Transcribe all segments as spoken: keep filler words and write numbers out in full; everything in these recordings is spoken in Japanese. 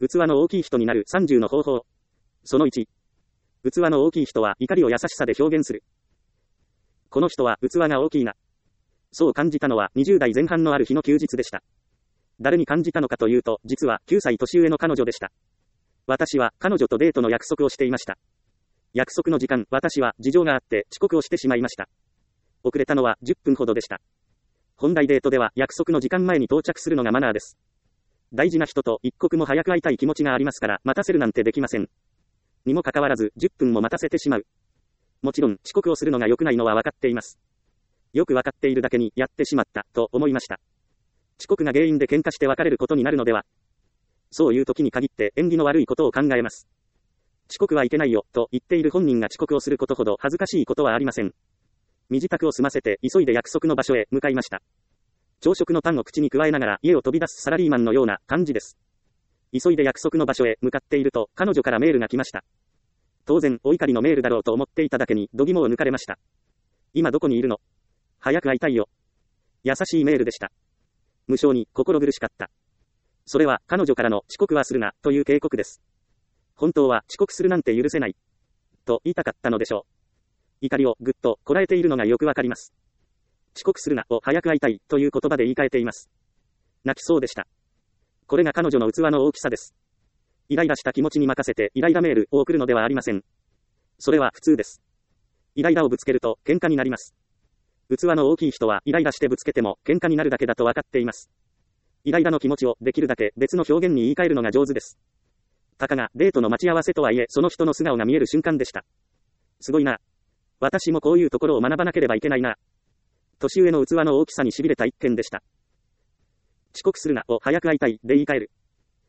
器の大きい人になるさんじゅうの方法。そのいち。器の大きい人は怒りを優しさで表現する。この人は器が大きいな。そう感じたのはにじゅう代前半のある日の休日でした。誰に感じたのかというと、実はきゅうさい年上の彼女でした。私は彼女とデートの約束をしていました。約束の時間、私は事情があって遅刻をしてしまいました。遅れたのはじゅっぷんほどでした。本来デートでは約束の時間前に到着するのがマナーです。大事な人と一刻も早く会いたい気持ちがありますから待たせるなんてできません。にもかかわらずじゅっぷんも待たせてしまう。もちろん遅刻をするのが良くないのは分かっています。よく分かっているだけにやってしまったと思いました。遅刻が原因で喧嘩して別れることになるのでは。そういう時に限って縁起の悪いことを考えます。遅刻はいけないよと言っている本人が遅刻をすることほど恥ずかしいことはありません。身支度を済ませて急いで約束の場所へ向かいました。朝食のパンを口に加えながら家を飛び出すサラリーマンのような感じです。急いで約束の場所へ向かっていると彼女からメールが来ました。当然お怒りのメールだろうと思っていただけに度肝を抜かれました。今どこにいるの？早く会いたいよ。優しいメールでした。無性に心苦しかった。それは彼女からの遅刻はするなという警告です。本当は遅刻するなんて許せないと言いたかったのでしょう。怒りをぐっとこらえているのがよくわかります。遅刻するなを早く会いたいという言葉で言い換えています。泣きそうでした。これが彼女の器の大きさです。イライラした気持ちに任せてイライラメールを送るのではありません。それは普通です。イライラをぶつけると喧嘩になります。器の大きい人はイライラしてぶつけても喧嘩になるだけだと分かっています。イライラの気持ちをできるだけ別の表現に言い換えるのが上手です。たかがデートの待ち合わせとはいえその人の素顔が見える瞬間でした。すごいな。私もこういうところを学ばなければいけないな。年上の器の大きさに痺れた一件でした。遅刻するなを早く会いたいで言い換える。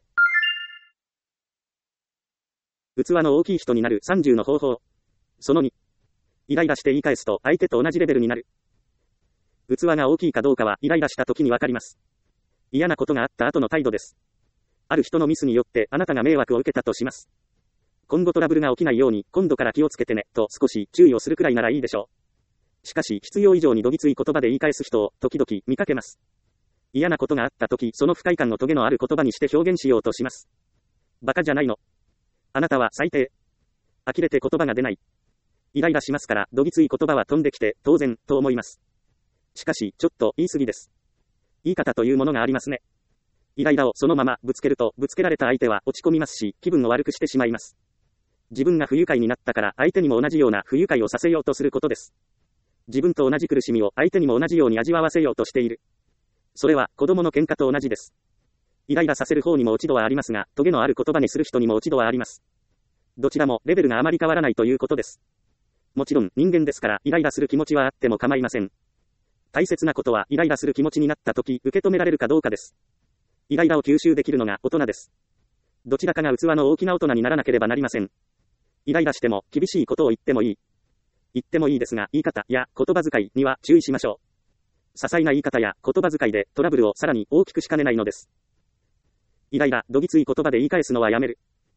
器の大きい人になるさんじゅうの方法。そのに。イライラして言い返すと相手と同じレベルになる。器が大きいかどうかはイライラした時にわかります。嫌なことがあった後の態度です。ある人のミスによってあなたが迷惑を受けたとします。今後トラブルが起きないように今度から気をつけてねと少し注意をするくらいならいいでしょう。しかし必要以上にどぎつい言葉で言い返す人を時々見かけます。嫌なことがあった時その不快感のトゲのある言葉にして表現しようとします。バカじゃないの。あなたは最低。呆れて言葉が出ない。イライラしますからどぎつい言葉は飛んできて当然と思います。しかしちょっと言い過ぎです。言い方というものがありますね。イライラをそのままぶつけるとぶつけられた相手は落ち込みますし気分を悪くしてしまいます。自分が不愉快になったから相手にも同じような不愉快をさせようとすることです。自分と同じ苦しみを相手にも同じように味わわせようとしている。それは子供の喧嘩と同じです。イライラさせる方にも落ち度はありますが、トゲのある言葉にする人にも落ち度はあります。どちらもレベルがあまり変わらないということです。もちろん人間ですからイライラする気持ちはあっても構いません。大切なことはイライラする気持ちになった時受け止められるかどうかです。イライラを吸収できるのが大人です。どちらかが器の大きな大人にならなければなりません。イライラしても厳しいことを言ってもいい。言ってもいいですが言い方や言葉遣いには注意しましょう。些細な言い方や言葉遣いでトラブルをさらに大きくしかねないのです。イライラ、どぎつい言葉で言い返すのはやめる。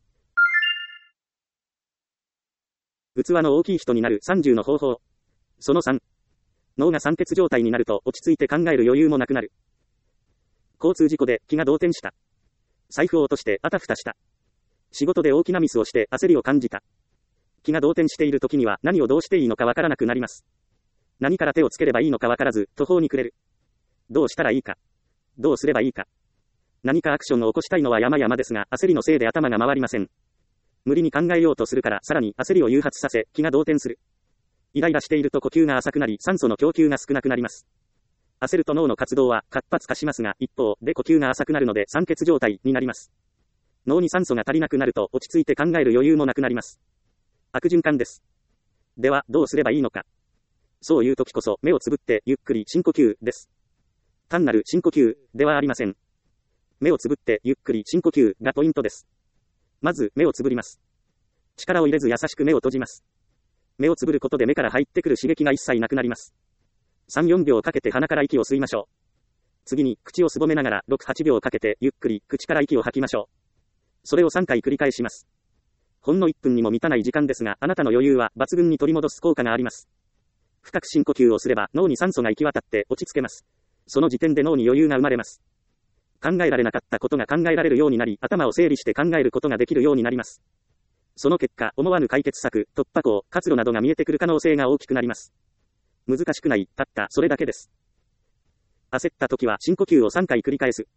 器の大きい人になるさんじゅうの方法。そのさん。脳が酸欠状態になると落ち着いて考える余裕もなくなる。交通事故で気が動転した。財布を落としてあたふたした。仕事で大きなミスをして焦りを感じた。気が動転している時には何をどうしていいのかわからなくなります。何から手をつければいいのかわからず途方に暮れる。どうしたらいいか。どうすればいいか。何かアクションを起こしたいのは山々ですが焦りのせいで頭が回りません。無理に考えようとするからさらに焦りを誘発させ気が動転する。イライラしていると呼吸が浅くなり酸素の供給が少なくなります。焦ると脳の活動は活発化しますが一方で呼吸が浅くなるので酸欠状態になります。脳に酸素が足りなくなると落ち着いて考える余裕もなくなります。悪循環です。ではどうすればいいのか。そういう時こそ目をつぶってゆっくり深呼吸です。単なる深呼吸ではありません。目をつぶってゆっくり深呼吸がポイントです。まず目をつぶります。力を入れず優しく目を閉じます。目をつぶることで目から入ってくる刺激が一切なくなります。さん、よんびょうかけて鼻から息を吸いましょう。次に口をすぼめながらろく、はちびょうかけてゆっくり口から息を吐きましょう。それをさんかい繰り返します。ほんのいっぷんにも満たない時間ですがあなたの余裕は抜群に取り戻す効果があります。深く深呼吸をすれば脳に酸素が行き渡って落ち着けます。その時点で脳に余裕が生まれます。 考えられなかったことが考えられるようになり、頭を整理して考えることができるようになります。その結果、思わぬ解決策、突破口、活路などが見えてくる可能性が大きくなります。難しくない、たったそれだけです。焦った時は深呼吸をさんかい繰り返す。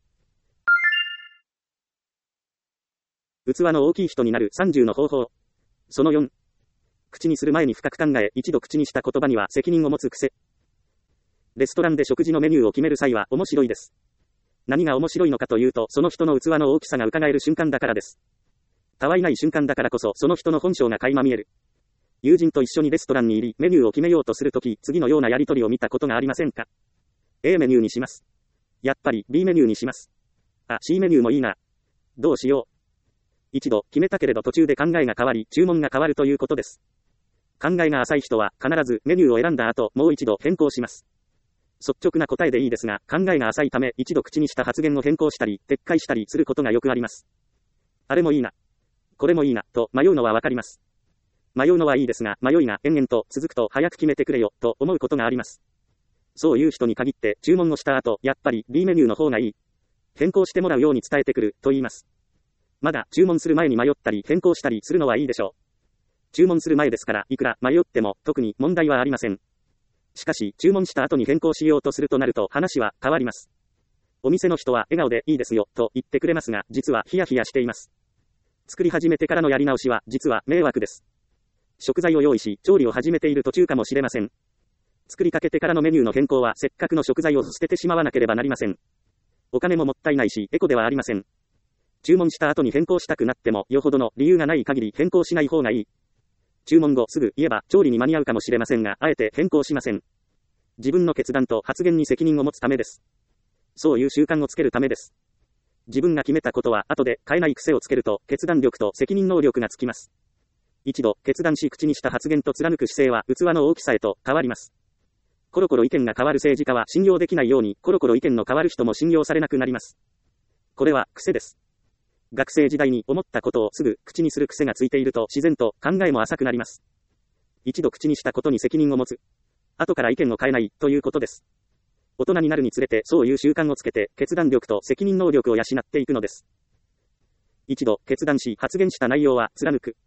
器の大きい人になるさんじゅうの方法。そのよん。口にする前に深く考え、一度口にした言葉には責任を持つ癖。レストランで食事のメニューを決める際は面白いです。何が面白いのかというと、その人の器の大きさが伺える瞬間だからです。たわいない瞬間だからこそ、その人の本性が垣間見える。友人と一緒にレストランに入り、メニューを決めようとするとき、次のようなやりとりを見たことがありませんか？ A メニューにします。やっぱり B メニューにします。あ、C メニューもいいな。どうしよう。一度決めたけれど途中で考えが変わり、注文が変わるということです。考えが浅い人は必ずメニューを選んだ後、もう一度変更します。率直な答えでいいですが、考えが浅いため一度口にした発言を変更したり、撤回したりすることがよくあります。あれもいいな。これもいいな、と迷うのはわかります。迷うのはいいですが、迷いが延々と続くと早く決めてくれよ、と思うことがあります。そういう人に限って注文をした後、やっぱり B メニューの方がいい。変更してもらうように伝えてくる、と言います。まだ注文する前に迷ったり変更したりするのはいいでしょう。注文する前ですから、いくら迷っても特に問題はありません。しかし、注文した後に変更しようとするとなると話は変わります。お店の人は笑顔でいいですよ、と言ってくれますが、実はヒヤヒヤしています。作り始めてからのやり直しは、実は迷惑です。食材を用意し、調理を始めている途中かもしれません。作りかけてからのメニューの変更は、せっかくの食材を捨ててしまわなければなりません。お金ももったいないし、エコではありません。注文した後に変更したくなっても、よほどの理由がない限り変更しない方がいい。注文後すぐ言えば調理に間に合うかもしれませんが、あえて変更しません。自分の決断と発言に責任を持つためです。そういう習慣をつけるためです。自分が決めたことは後で変えない癖をつけると、決断力と責任能力がつきます。一度決断し口にした発言と貫く姿勢は器の大きさへと変わります。コロコロ意見が変わる政治家は信用できないように、コロコロ意見の変わる人も信用されなくなります。これは癖です。学生時代に思ったことをすぐ口にする癖がついていると自然と考えも浅くなります。一度口にしたことに責任を持つ。後から意見を変えないということです。大人になるにつれてそういう習慣をつけて決断力と責任能力を養っていくのです。一度決断し発言した内容は貫く。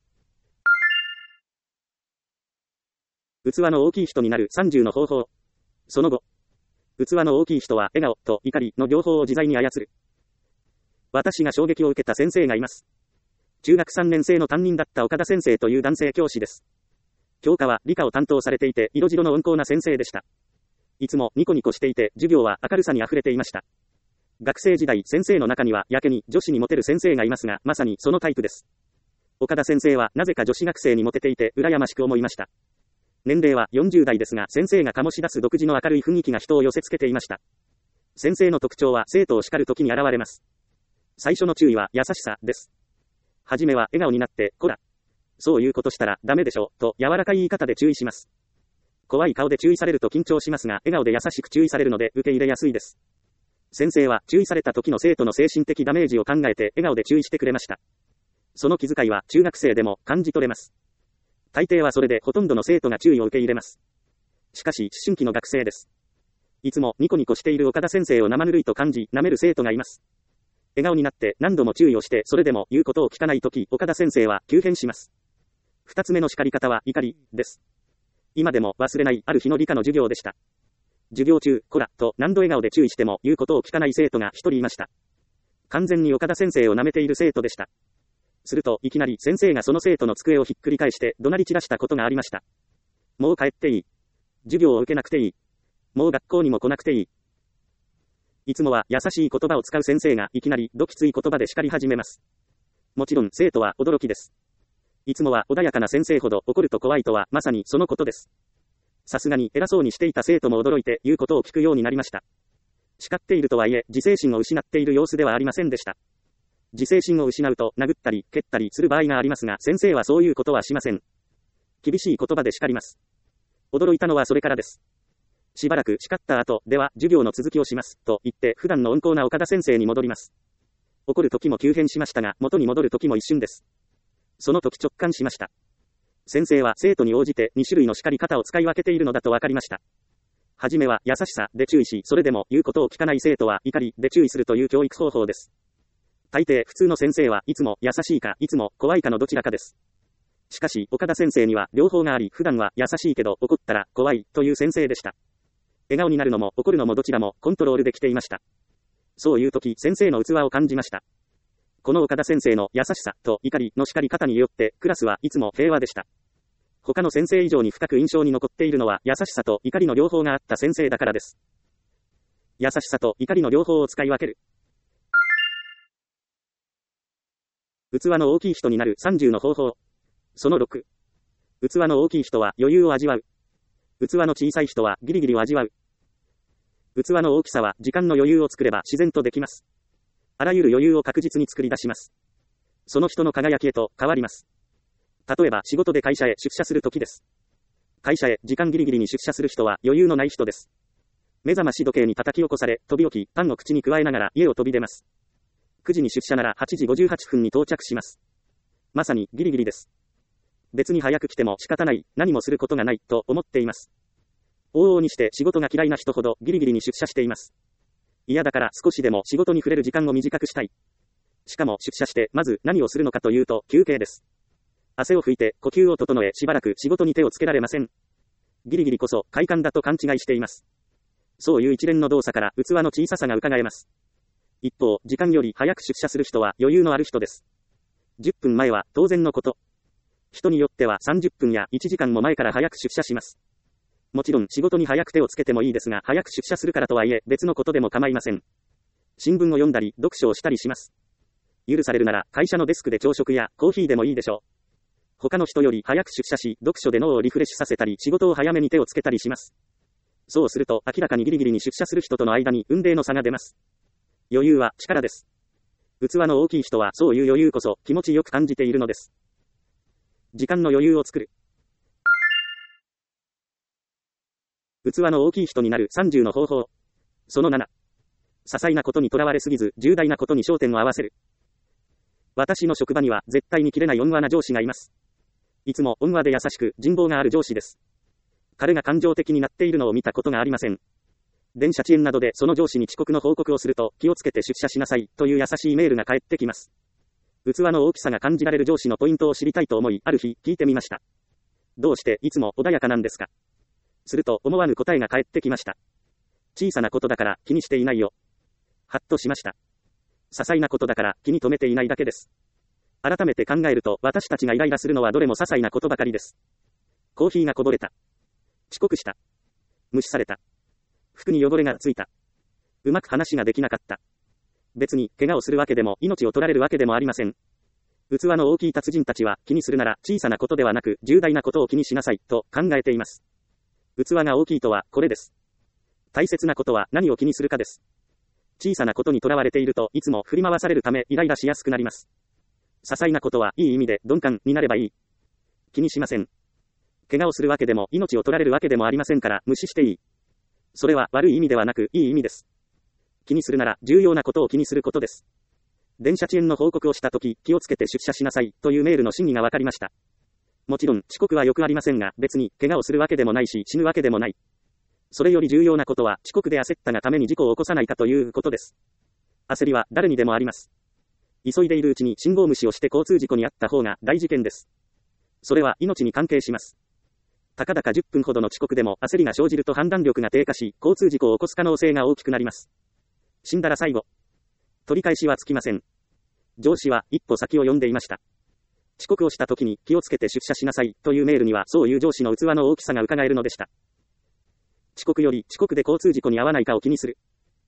器の大きい人になるさんじゅうの方法。その後。器の大きい人は笑顔と怒りの両方を自在に操る。私が衝撃を受けた先生がいます。中学さんねん生の担任だった岡田先生という男性教師です。教科は理科を担当されていて、色白の温厚な先生でした。いつもニコニコしていて、授業は明るさに溢れていました。学生時代、先生の中にはやけに女子にモテる先生がいますが、まさにそのタイプです。岡田先生はなぜか女子学生にモテていて、羨ましく思いました。年齢はよんじゅう代ですが、先生が醸し出す独自の明るい雰囲気が人を寄せつけていました。先生の特徴は生徒を叱るときに現れます。最初の注意は優しさです。はじめは笑顔になって、こら。そういうことしたらダメでしょ、と柔らかい言い方で注意します。怖い顔で注意されると緊張しますが、笑顔で優しく注意されるので受け入れやすいです。先生は注意された時の生徒の精神的ダメージを考えて笑顔で注意してくれました。その気遣いは中学生でも感じ取れます。大抵はそれでほとんどの生徒が注意を受け入れます。しかし、思春期の学生です。いつもニコニコしている岡田先生を生ぬるいと感じ、舐める生徒がいます。笑顔になって何度も注意をして、それでも言うことを聞かないとき、岡田先生は急変します。二つ目の叱り方は怒りです。今でも忘れないある日の理科の授業でした。授業中、こら、と何度笑顔で注意しても言うことを聞かない生徒が一人いました。完全に岡田先生を舐めている生徒でした。すると、いきなり先生がその生徒の机をひっくり返して怒鳴り散らしたことがありました。もう帰っていい。授業を受けなくていい。もう学校にも来なくていい。いつもは優しい言葉を使う先生がいきなりどきつい言葉で叱り始めます。もちろん生徒は驚きです。いつもは穏やかな先生ほど怒ると怖いとはまさにそのことです。さすがに偉そうにしていた生徒も驚いて言うことを聞くようになりました。叱っているとはいえ自制心を失っている様子ではありませんでした。自制心を失うと殴ったり蹴ったりする場合がありますが、先生はそういうことはしません。厳しい言葉で叱ります。驚いたのはそれからです。しばらく叱った後、では授業の続きをします、と言って普段の温厚な岡田先生に戻ります。怒る時も急変しましたが、元に戻る時も一瞬です。その時直感しました。先生は生徒に応じてに種類の叱り方を使い分けているのだと分かりました。 はじめは優しさで注意し、それでも言うことを聞かない生徒は怒りで注意するという教育方法です。大抵普通の先生はいつも優しいかいつも怖いかのどちらかです。しかし岡田先生には両方があり、普段は優しいけど怒ったら怖いという先生でした。笑顔になるのも怒るのもどちらもコントロールできていました。そういう時先生の器を感じました。この岡田先生の優しさと怒りの叱り方によってクラスはいつも平和でした。他の先生以上に深く印象に残っているのは優しさと怒りの両方があった先生だからです。優しさと怒りの両方を使い分ける。器の大きい人になるさんじゅうの方法。そのろく。器の大きい人は余裕を味わう。器の小さい人はギリギリを味わう。器の大きさは時間の余裕を作れば自然とできます。あらゆる余裕を確実に作り出します。その人の輝きへと変わります。例えば仕事で会社へ出社するときです。会社へ時間ギリギリに出社する人は余裕のない人です。目覚まし時計に叩き起こされ、飛び起き、パンを口に加えながら家を飛び出ます。くじに出社ならはちじごじゅうはっぷんに到着します。まさにギリギリです。別に早く来ても仕方ない、何もすることがない、と思っています。往々にして仕事が嫌いな人ほどギリギリに出社しています。嫌だから少しでも仕事に触れる時間を短くしたい。しかも出社してまず何をするのかというと休憩です。汗を拭いて呼吸を整えしばらく仕事に手をつけられません。ギリギリこそ快感だと勘違いしています。そういう一連の動作から器の小ささが伺えます。一方、時間より早く出社する人は余裕のある人です。じゅっぷんまえは当然のこと。人によってはさんじゅっぷんやいちじかんも前から早く出社します。もちろん仕事に早く手をつけてもいいですが、早く出社するからとはいえ別のことでも構いません。新聞を読んだり読書をしたりします。許されるなら会社のデスクで朝食やコーヒーでもいいでしょう。他の人より早く出社し、読書で脳をリフレッシュさせたり、仕事を早めに手をつけたりします。そうすると、明らかにギリギリに出社する人との間に雲泥の差が出ます。余裕は力です。器の大きい人はそういう余裕こそ気持ちよく感じているのです。時間の余裕を作る。器の大きい人になるさんじゅうの方法。そのなな。些細なことにとらわれすぎず、重大なことに焦点を合わせる。私の職場には絶対に切れない温和な上司がいます。いつも温和で優しく人望がある上司です。彼が感情的になっているのを見たことがありません。電車遅延などでその上司に遅刻の報告をすると、気をつけて出社しなさいという優しいメールが返ってきます。器の大きさが感じられる上司のポイントを知りたいと思い、ある日聞いてみました。どうしていつも穏やかなんですか？すると思わぬ答えが返ってきました。小さなことだから気にしていないよ。はっとしました。些細なことだから気に留めていないだけです。改めて考えると、私たちがイライラするのはどれも些細なことばかりです。コーヒーがこぼれた。遅刻した。無視された。服に汚れがついた。うまく話ができなかった。別に怪我をするわけでも命を取られるわけでもありません。器の大きい達人たちは気にするなら小さなことではなく重大なことを気にしなさいと考えています。器が大きいとはこれです。大切なことは何を気にするかです。小さなことにとらわれているといつも振り回されるためイライラしやすくなります。些細なことはいい意味で鈍感になればいい。気にしません。怪我をするわけでも命を取られるわけでもありませんから無視していい。それは悪い意味ではなくいい意味です。気にするなら重要なことを気にすることです。電車遅延の報告をしたとき気をつけて出社しなさいというメールの真意がわかりました。もちろん遅刻はよくありませんが別に怪我をするわけでもないし死ぬわけでもない。それより重要なことは遅刻で焦ったがために事故を起こさないかということです。焦りは誰にでもあります。急いでいるうちに信号無視をして交通事故に遭った方が大事件です。それは命に関係します。たかだかじゅっぷんほどの遅刻でも焦りが生じると判断力が低下し、交通事故を起こす可能性が大きくなります。死んだら最後。取り返しはつきません。上司は一歩先を読んでいました。遅刻をした時に気をつけて出社しなさいというメールにはそういう上司の器の大きさが伺えるのでした。遅刻より遅刻で交通事故に遭わないかを気にする。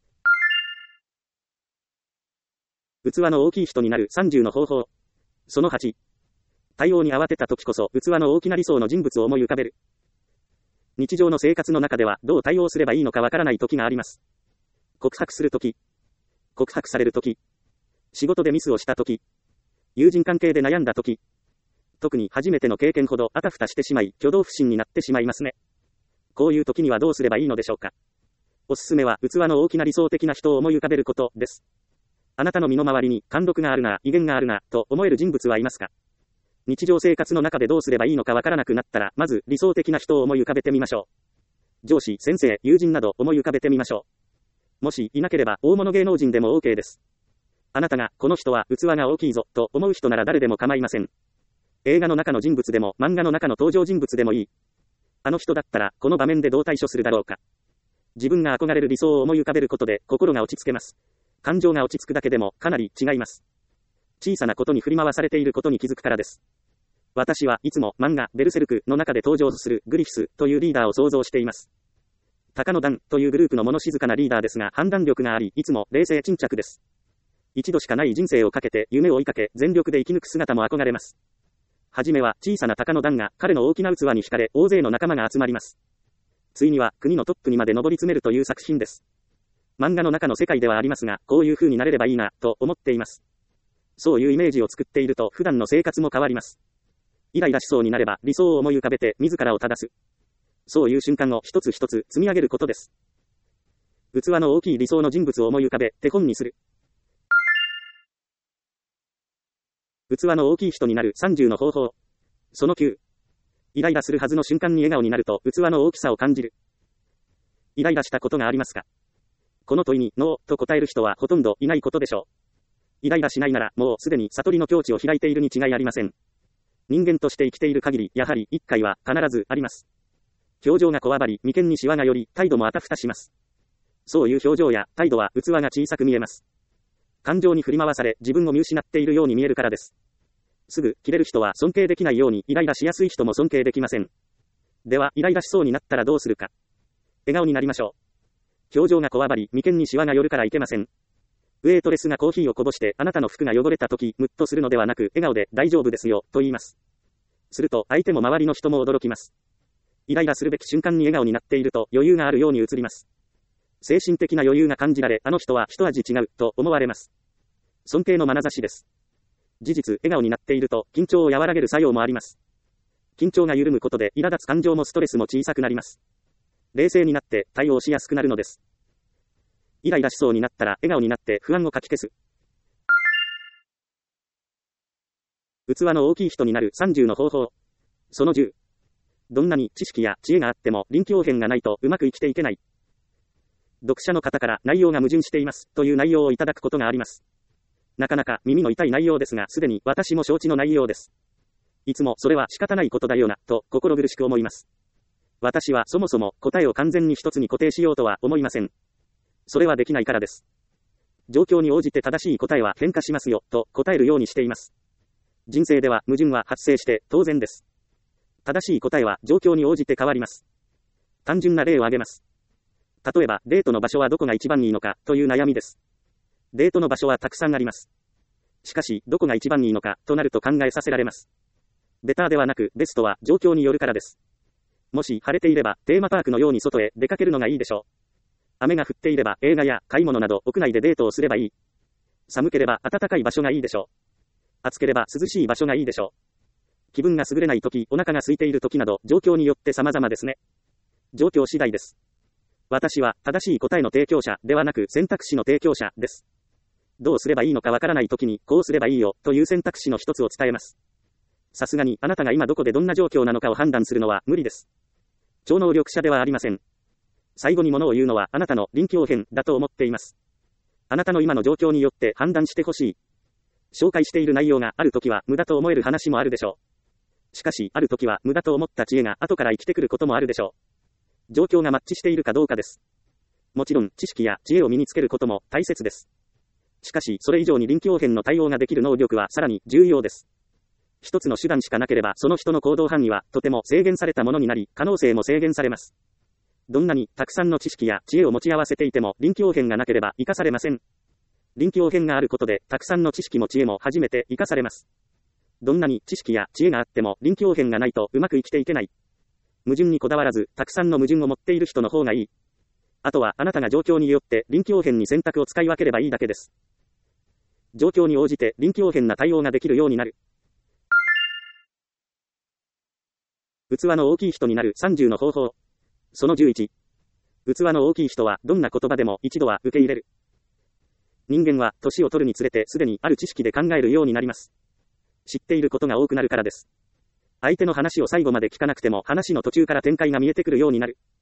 器の大きい人になるさんじゅうの方法。そのはち。対応に慌てた時こそ器の大きな理想の人物を思い浮かべる。日常の生活の中ではどう対応すればいいのかわからない時があります。告白する時、告白される時、仕事でミスをした時、友人関係で悩んだ時、特に初めての経験ほどあたふたしてしまい挙動不審になってしまいますね。こういう時にはどうすればいいのでしょうか。おすすめは器の大きな理想的な人を思い浮かべることです。あなたの身の回りに貫禄があるな、威厳があるな、と思える人物はいますか？日常生活の中でどうすればいいのかわからなくなったら、まず理想的な人を思い浮かべてみましょう。 上司、先生、友人など思い浮かべてみましょう。もしいなければ大物芸能人でも OK です。あなたが、この人は器が大きいぞ、と思う人なら誰でも構いません。映画の中の人物でも、漫画の中の登場人物でもいい。あの人だったら、この場面でどう対処するだろうか。自分が憧れる理想を思い浮かべることで、心が落ち着けます。感情が落ち着くだけでも、かなり違います。小さなことに振り回されていることに気づくからです。私はいつも漫画、ベルセルクの中で登場するグリフィスというリーダーを想像しています。高野団というグループの物静かなリーダーですが、判断力があり、いつも冷静沈着です。一度しかない人生をかけて夢を追いかけ、全力で生き抜く姿も憧れます。はじめは小さな高野団が彼の大きな器に惹かれ、大勢の仲間が集まります。ついには国のトップにまで上り詰めるという作品です。漫画の中の世界ではありますが、こういう風になれればいいな、と思っています。そういうイメージを作っていると普段の生活も変わります。イライラしそうになれば理想を思い浮かべて自らを正す。そういう瞬間を一つ一つ積み上げることです。器の大きい理想の人物を思い浮かべ、手本にする。器の大きい人になるさんじゅうの方法。そのきゅう。イライラするはずの瞬間に笑顔になると器の大きさを感じる。イライラしたことがありますか？この問いにノーと答える人はほとんどいないことでしょう。イライラしないならもうすでに悟りの境地を開いているに違いありません。人間として生きている限り、やはり一回は必ずあります。表情がこわばり、眉間にシワが寄り、態度もあたふたします。そういう表情や態度は器が小さく見えます。感情に振り回され、自分を見失っているように見えるからです。すぐ切れる人は尊敬できないように、イライラしやすい人も尊敬できません。では、イライラしそうになったらどうするか。笑顔になりましょう。表情がこわばり、眉間にシワが寄るからいけません。ウェイトレスがコーヒーをこぼして、あなたの服が汚れた時、ムッとするのではなく、笑顔で大丈夫ですよ、と言います。すると、相手も周りの人も驚きます。イライラするべき瞬間に笑顔になっていると、余裕があるように映ります。精神的な余裕が感じられ、あの人は一味違う、と思われます。尊敬の眼差しです。事実、笑顔になっていると、緊張を和らげる作用もあります。緊張が緩むことで、苛立つ感情もストレスも小さくなります。冷静になって、対応しやすくなるのです。イライラしそうになったら、笑顔になって不安をかき消す。器の大きい人になるさんじゅうの方法。そのじゅう。どんなに知識や知恵があっても臨機応変がないとうまく生きていけない。読者の方から内容が矛盾していますという内容をいただくことがあります。なかなか耳の痛い内容ですが、すでに私も承知の内容です。いつもそれは仕方ないことだよな、と心苦しく思います。私はそもそも答えを完全に一つに固定しようとは思いません。それはできないからです。状況に応じて正しい答えは変化しますよ、と答えるようにしています。人生では矛盾は発生して当然です。正しい答えは状況に応じて変わります。単純な例を挙げます。例えば、デートの場所はどこが一番いいのかという悩みです。デートの場所はたくさんあります。しかし、どこが一番いいのかとなると考えさせられます。ベターではなく、ベストは状況によるからです。もし晴れていれば、テーマパークのように外へ出かけるのがいいでしょう。雨が降っていれば、映画や買い物など屋内でデートをすればいい。寒ければ暖かい場所がいいでしょう。暑ければ涼しい場所がいいでしょう。気分が優れないとき、お腹が空いているときなど、状況によって様々ですね。状況次第です。私は、正しい答えの提供者ではなく選択肢の提供者です。どうすればいいのかわからないときに、こうすればいいよ、という選択肢の一つを伝えます。さすがに、あなたが今どこでどんな状況なのかを判断するのは無理です。超能力者ではありません。最後に物を言うのは、あなたの臨機応変だと思っています。あなたの今の状況によって判断してほしい。紹介している内容があるときは無駄と思える話もあるでしょう。しかし、あるときは無駄と思った知恵が後から生きてくることもあるでしょう。状況がマッチしているかどうかです。もちろん、知識や知恵を身につけることも大切です。しかし、それ以上に臨機応変の対応ができる能力はさらに重要です。一つの手段しかなければ、その人の行動範囲はとても制限されたものになり、可能性も制限されます。どんなにたくさんの知識や知恵を持ち合わせていても、臨機応変がなければ生かされません。臨機応変があることで、たくさんの知識も知恵も初めて生かされます。どんなに知識や知恵があっても、臨機応変がないとうまく生きていけない。矛盾にこだわらず、たくさんの矛盾を持っている人の方がいい。あとは、あなたが状況によって臨機応変に選択を使い分ければいいだけです。状況に応じて臨機応変な対応ができるようになる。器の大きい人になるさんじゅうの方法。そのじゅういち。器の大きい人は、どんな言葉でも一度は受け入れる。人間は、年を取るにつれてすでにある知識で考えるようになります。知っていることが多くなるからです。相手の話を最後まで聞かなくても話の途中から展開が見えてくるようになる。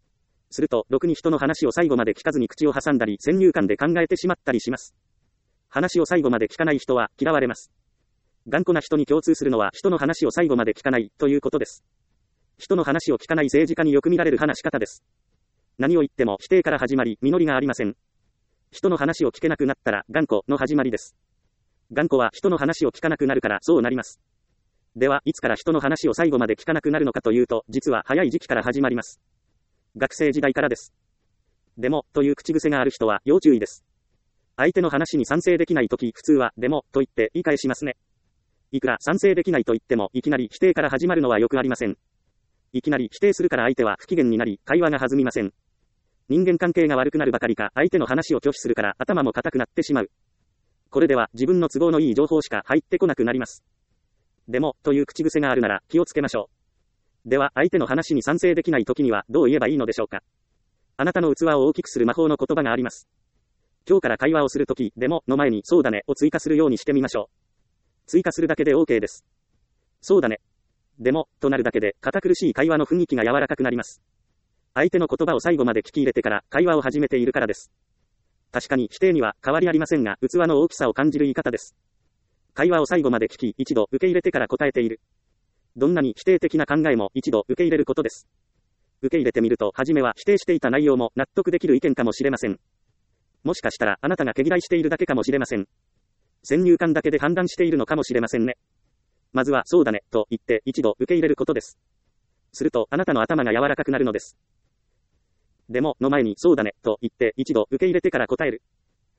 すると、ろくに人の話を最後まで聞かずに口を挟んだり、先入観で考えてしまったりします。話を最後まで聞かない人は嫌われます。頑固な人に共通するのは人の話を最後まで聞かないということです。人の話を聞かない政治家によく見られる話し方です。何を言っても否定から始まり、実りがありません。人の話を聞けなくなったら頑固の始まりです。頑固は人の話を聞かなくなるからそうなります。では、いつから人の話を最後まで聞かなくなるのかというと、実は早い時期から始まります。学生時代からです。でも、という口癖がある人は要注意です。相手の話に賛成できないとき、普通は、でも、と言って言い返しますね。いくら賛成できないと言っても、いきなり否定から始まるのはよくありません。いきなり否定するから相手は不機嫌になり、会話が弾みません。人間関係が悪くなるばかりか、相手の話を拒否するから頭も固くなってしまう。これでは自分の都合のいい情報しか入ってこなくなります。でも、という口癖があるなら気をつけましょう。では、相手の話に賛成できないときにはどう言えばいいのでしょうか。あなたの器を大きくする魔法の言葉があります。今日から会話をするとき、でもの前にそうだねを追加するようにしてみましょう。追加するだけで OK です。そうだね。でも、となるだけで堅苦しい会話の雰囲気が柔らかくなります。相手の言葉を最後まで聞き入れてから会話を始めているからです。確かに否定には変わりありませんが、器の大きさを感じる言い方です。会話を最後まで聞き、一度受け入れてから答えている。どんなに否定的な考えも一度受け入れることです。受け入れてみると、初めは否定していた内容も納得できる意見かもしれません。もしかしたらあなたが毛嫌いしているだけかもしれません。先入観だけで判断しているのかもしれませんね。まずはそうだねと言って一度受け入れることです。するとあなたの頭が柔らかくなるのです。でもの前にそうだねと言って一度受け入れてから答える。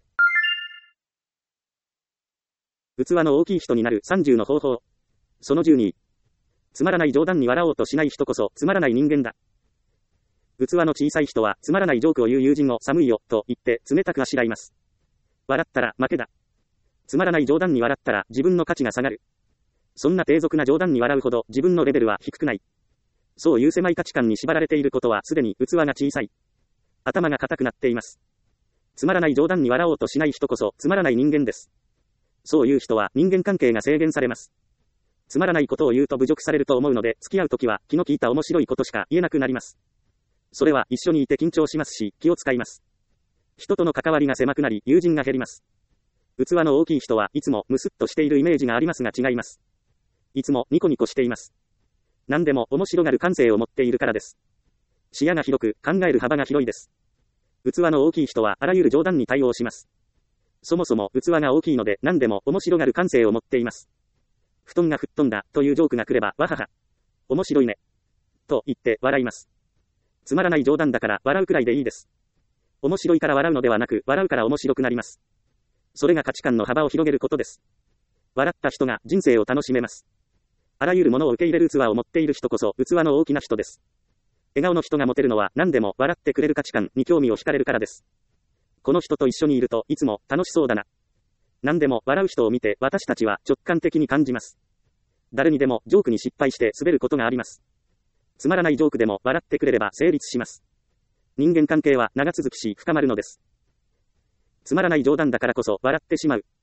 器の大きい人になるさんじゅうの方法。そのじゅうに。つまらない冗談に笑おうとしない人こそつまらない人間だ。器の小さい人はつまらないジョークを言う友人を寒いよと言って冷たくあしらいます。笑ったら負けだ。つまらない冗談に笑ったら自分の価値が下がる。そんな低俗な冗談に笑うほど自分のレベルは低くない。そういう狭い価値観に縛られていることはすでに器が小さい。頭が固くなっています。つまらない冗談に笑おうとしない人こそつまらない人間です。そういう人は人間関係が制限されます。つまらないことを言うと侮辱されると思うので、付き合うときは気の利いた面白いことしか言えなくなります。それは一緒にいて緊張しますし、気を使います。人との関わりが狭くなり、友人が減ります。器の大きい人はいつもムスッとしているイメージがありますが違います。いつもニコニコしています。何でも面白がる感性を持っているからです。視野が広く、考える幅が広いです。器の大きい人はあらゆる冗談に対応します。そもそも器が大きいので何でも面白がる感性を持っています。布団が吹っ飛んだというジョークが来れば、わはは。面白いね。と言って笑います。つまらない冗談だから笑うくらいでいいです。面白いから笑うのではなく、笑うから面白くなります。それが価値観の幅を広げることです。笑った人が人生を楽しめます。あらゆるものを受け入れる器を持っている人こそ器の大きな人です。笑顔の人が持てるのは何でも笑ってくれる価値観に興味を惹かれるからです。この人と一緒にいるといつも楽しそうだな。何でも笑う人を見て私たちは直感的に感じます。誰にでもジョークに失敗して滑ることがあります。つまらないジョークでも笑ってくれれば成立します。人間関係は長続きし深まるのです。つまらない冗談だからこそ笑ってしまう。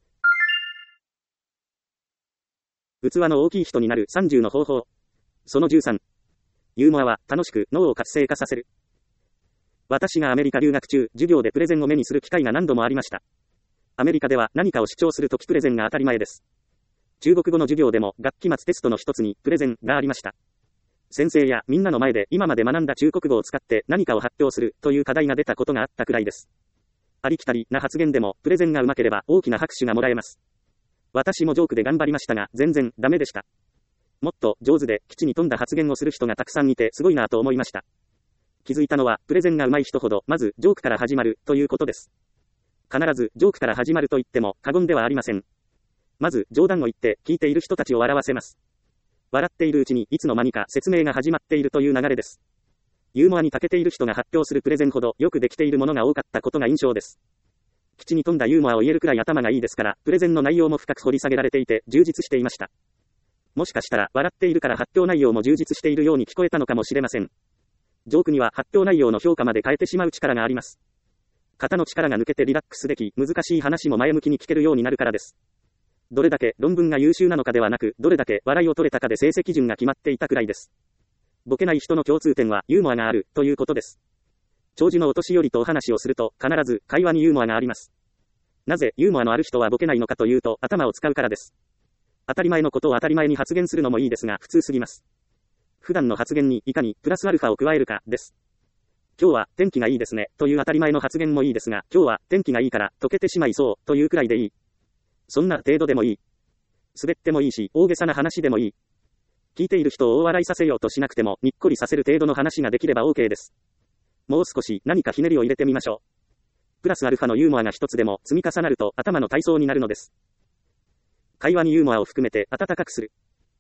器の大きい人になるさんじゅうの方法。そのじゅうさん。ユーモアは楽しく脳を活性化させる。私がアメリカ留学中、授業でプレゼンを目にする機会が何度もありました。アメリカでは何かを主張するときプレゼンが当たり前です。中国語の授業でも学期末テストの一つにプレゼンがありました。先生やみんなの前で今まで学んだ中国語を使って何かを発表するという課題が出たことがあったくらいです。ありきたりな発言でもプレゼンがうまければ大きな拍手がもらえます。私もジョークで頑張りましたが全然ダメでした。もっと上手で基地に富んだ発言をする人がたくさんいてすごいなと思いました。気づいたのはプレゼンが上手い人ほどまずジョークから始まるということです。必ずジョークから始まると言っても過言ではありません。まず冗談を言って聞いている人たちを笑わせます。笑っているうちにいつの間にか説明が始まっているという流れです。ユーモアに長けている人が発表するプレゼンほどよくできているものが多かったことが印象です。基地に富んだユーモアを言えるくらい頭がいいですから、プレゼンの内容も深く掘り下げられていて充実していました。もしかしたら笑っているから発表内容も充実しているように聞こえたのかもしれません。ジョークには発表内容の評価まで変えてしまう力があります。肩の力が抜けてリラックスでき、難しい話も前向きに聞けるようになるからです。どれだけ論文が優秀なのかではなく、どれだけ笑いを取れたかで成績順が決まっていたくらいです。ボケない人の共通点はユーモアがあるということです。 長寿のお年寄りとお話をすると、必ず会話にユーモアがあります。なぜユーモアのある人はボケないのかというと、頭を使うからです。当たり前のことを当たり前に発言するのもいいですが、普通すぎます。普段の発言にいかにプラスアルファを加えるかです。今日は天気がいいですねという当たり前の発言もいいですが、今日は天気がいいから溶けてしまいそうというくらいでいい。そんな程度でもいい。滑ってもいいし、大げさな話でもいい。聞いている人を大笑いさせようとしなくても、にっこりさせる程度の話ができれば OK です。もう少し何かひねりを入れてみましょう。プラスアルファのユーモアが一つでも積み重なると頭の体操になるのです。会話にユーモアを含めて温かくする。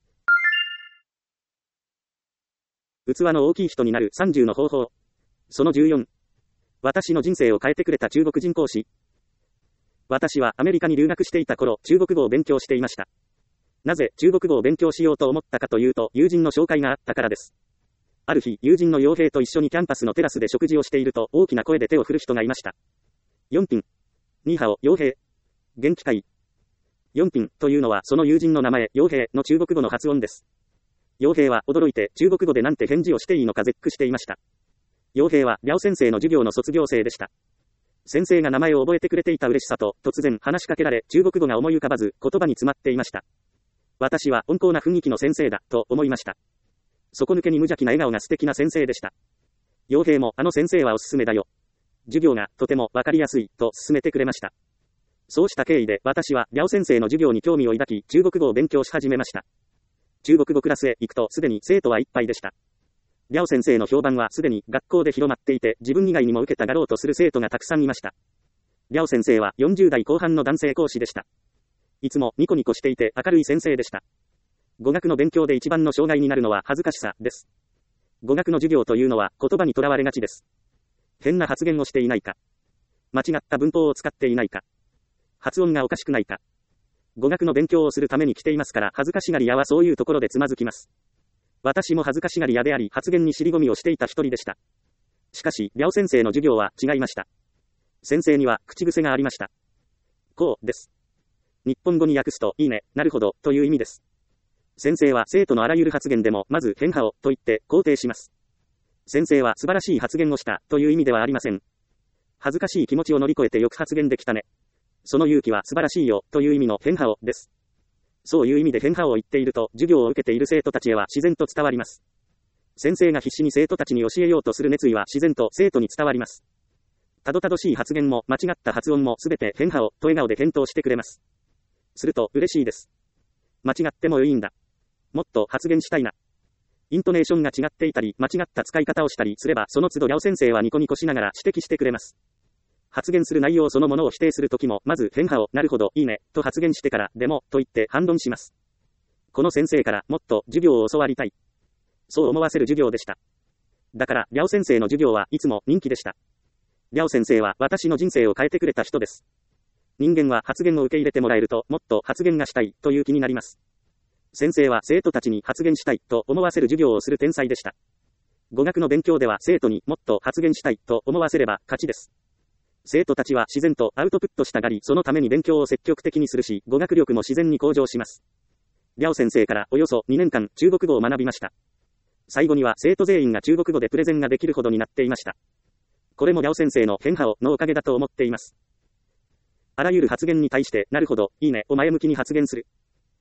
器の大きい人になるさんじゅうの方法。そのじゅうよん。私の人生を変えてくれた中国人講師。私はアメリカに留学していた頃、中国語を勉強していました。なぜ中国語を勉強しようと思ったかというと、友人の紹介があったからです。ある日、友人の傭兵と一緒にキャンパスのテラスで食事をしていると、大きな声で手を振る人がいました。よんピン。ニーハオ、傭兵。元気かい。よんピンというのはその友人の名前、傭兵の中国語の発音です。傭兵は驚いて中国語でなんて返事をしていいのか絶句していました。傭兵は廖先生の授業の卒業生でした。先生が名前を覚えてくれていた嬉しさと、突然話しかけられ中国語が思い浮かばず、言葉に詰まっていました。私は温厚な雰囲気の先生だ、と思いました。底抜けに無邪気な笑顔が素敵な先生でした。傭兵もあの先生はおすすめだよ。授業がとてもわかりやすい、と勧めてくれました。そうした経緯で私は廖先生の授業に興味を抱き、中国語を勉強し始めました。中国語クラスへ行くとすでに生徒はいっぱいでした。廖先生の評判はすでに学校で広まっていて、自分以外にも受けたがろうとする生徒がたくさんいました。廖先生はよんじゅう代後半の男性講師でした。いつもニコニコしていて明るい先生でした。語学の勉強で一番の障害になるのは恥ずかしさです。語学の授業というのは言葉にとらわれがちです。変な発言をしていないか。間違った文法を使っていないか。発音がおかしくないか。語学の勉強をするために来ていますから、恥ずかしがり屋はそういうところでつまずきます。私も恥ずかしがり屋であり、発言に尻込みをしていた一人でした。しかし、廖先生の授業は違いました。先生には口癖がありました。こうです。日本語に訳すと、いいね、なるほど、という意味です。先生は生徒のあらゆる発言でも、まず変化を、と言って肯定します。先生は素晴らしい発言をした、という意味ではありません。恥ずかしい気持ちを乗り越えてよく発言できたね。その勇気は素晴らしいよ、という意味の変化を、です。そういう意味で変化を言っていると、授業を受けている生徒たちへは自然と伝わります。先生が必死に生徒たちに教えようとする熱意は自然と生徒に伝わります。たどたどしい発言も間違った発音もすべて変化を、と笑顔で返答してくれます。すると嬉しいです。間違ってもいいんだ。もっと発言したいな。イントネーションが違っていたり、間違った使い方をしたりすれば、その都度廖先生はニコニコしながら指摘してくれます。発言する内容そのものを否定するときも、まず変化を、なるほど、いいね、と発言してから、でも、と言って反論します。この先生からもっと授業を教わりたい。そう思わせる授業でした。だから、廖先生の授業はいつも人気でした。廖先生は私の人生を変えてくれた人です。人間は発言を受け入れてもらえると、もっと発言がしたい、という気になります。先生は生徒たちに発言したい、と思わせる授業をする天才でした。語学の勉強では生徒にもっと発言したい、と思わせれば勝ちです。生徒たちは自然とアウトプットしたがり、そのために勉強を積極的にするし、語学力も自然に向上します。廖先生からおよそにねんかん中国語を学びました。最後には生徒全員が中国語でプレゼンができるほどになっていました。これも廖先生の変化をのおかげだと思っています。あらゆる発言に対して、なるほど、いいねを前向きに発言する。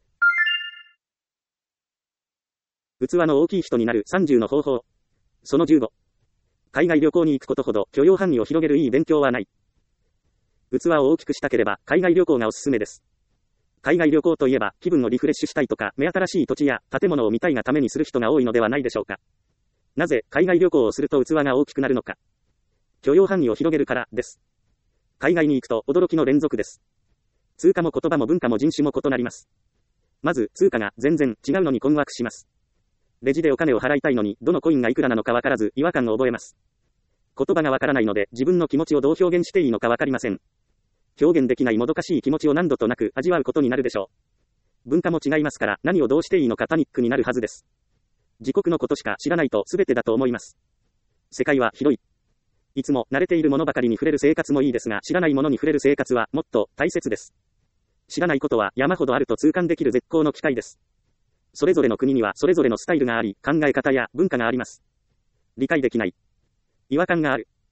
器の大きい人になるさんじゅうの方法。そのじゅうご。海外旅行に行くことほど許容範囲を広げるいい勉強はない。器を大きくしたければ海外旅行がおすすめです。海外旅行といえば気分をリフレッシュしたいとか目新しい土地や建物を見たいがためにする人が多いのではないでしょうか。なぜ海外旅行をすると器が大きくなるのか。許容範囲を広げるからです。海外に行くと驚きの連続です。通貨も言葉も文化も人種も異なります。まず通貨が全然違うのに困惑します。レジでお金を払いたいのにどのコインがいくらなのかわからず違和感を覚えます。言葉がわからないので自分の気持ちをどう表現していいのかわかりません。表現できないもどかしい気持ちを何度となく味わうことになるでしょう。文化も違いますから何をどうしていいのかパニックになるはずです。自国のことしか知らないと全てだと思います。世界は広い。いつも慣れているものばかりに触れる生活もいいですが、知らないものに触れる生活はもっと大切です。知らないことは山ほどあると痛感できる絶好の機会です。それぞれの国にはそれぞれのスタイルがあり、考え方や文化があります。理解できない。違和感がある。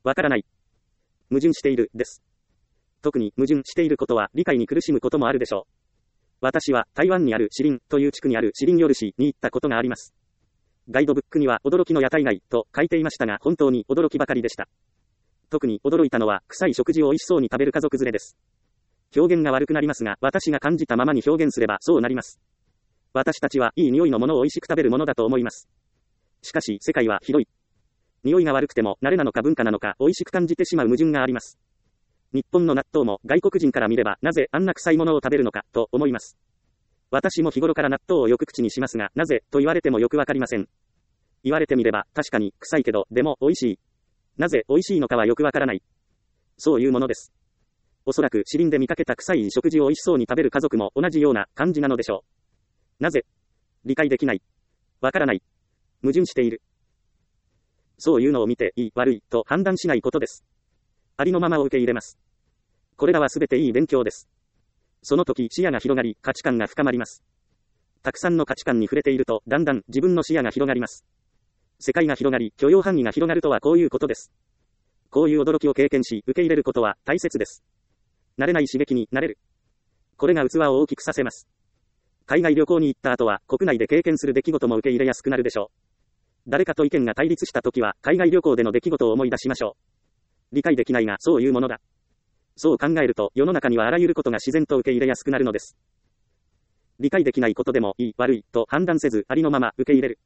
わからない。矛盾している、です。特に矛盾していることは理解に苦しむこともあるでしょう。私は台湾にあるシリンという地区にあるシリンヨル市に行ったことがあります。ガイドブックには驚きの屋台街と書いていましたが本当に驚きばかりでした。特に驚いたのは臭い食事を美味しそうに食べる家族連れです。表現が悪くなりますが私が感じたままに表現すればそうなります。私たちはいい匂いのものを美味しく食べるものだと思います。しかし世界はひどい。匂いが悪くても慣れなのか文化なのか美味しく感じてしまう矛盾があります。日本の納豆も外国人から見ればなぜあんな臭いものを食べるのかと思います。私も日頃から納豆をよく口にしますがなぜと言われてもよくわかりません。言われてみれば確かに臭いけどでも美味しい。なぜ美味しいのかはよくわからない。そういうものです。おそらくシリンで見かけた臭い食事を美味しそうに食べる家族も同じような感じなのでしょう。なぜ理解できない。わからない。矛盾している。そういうのを見ていい悪いと判断しないことです。ありのままを受け入れます。これらはすべていい勉強です。その時視野が広がり価値観が深まります。たくさんの価値観に触れているとだんだん自分の視野が広がります。世界が広がり許容範囲が広がるとはこういうことです。こういう驚きを経験し受け入れることは大切です。慣れない刺激に慣れる。これが器を大きくさせます。海外旅行に行った後は国内で経験する出来事も受け入れやすくなるでしょう。誰かと意見が対立した時は海外旅行での出来事を思い出しましょう。理解できないがそういうものだ。そう考えると世の中にはあらゆることが自然と受け入れやすくなるのです。理解できないことでもいい悪いと判断せずありのまま受け入れる。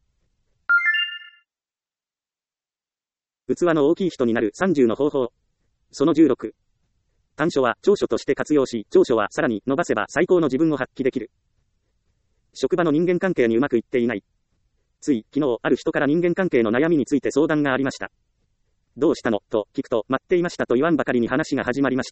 器の大きい人になるさんじゅうの方法。そのじゅうろく。短所は長所として活用し、長所はさらに伸ばせば最高の自分を発揮できる。職場の人間関係にうまくいっていない。つい昨日ある人から人間関係の悩みについて相談がありました。どうしたのと聞くと待っていましたと言わんばかりに話が始まりました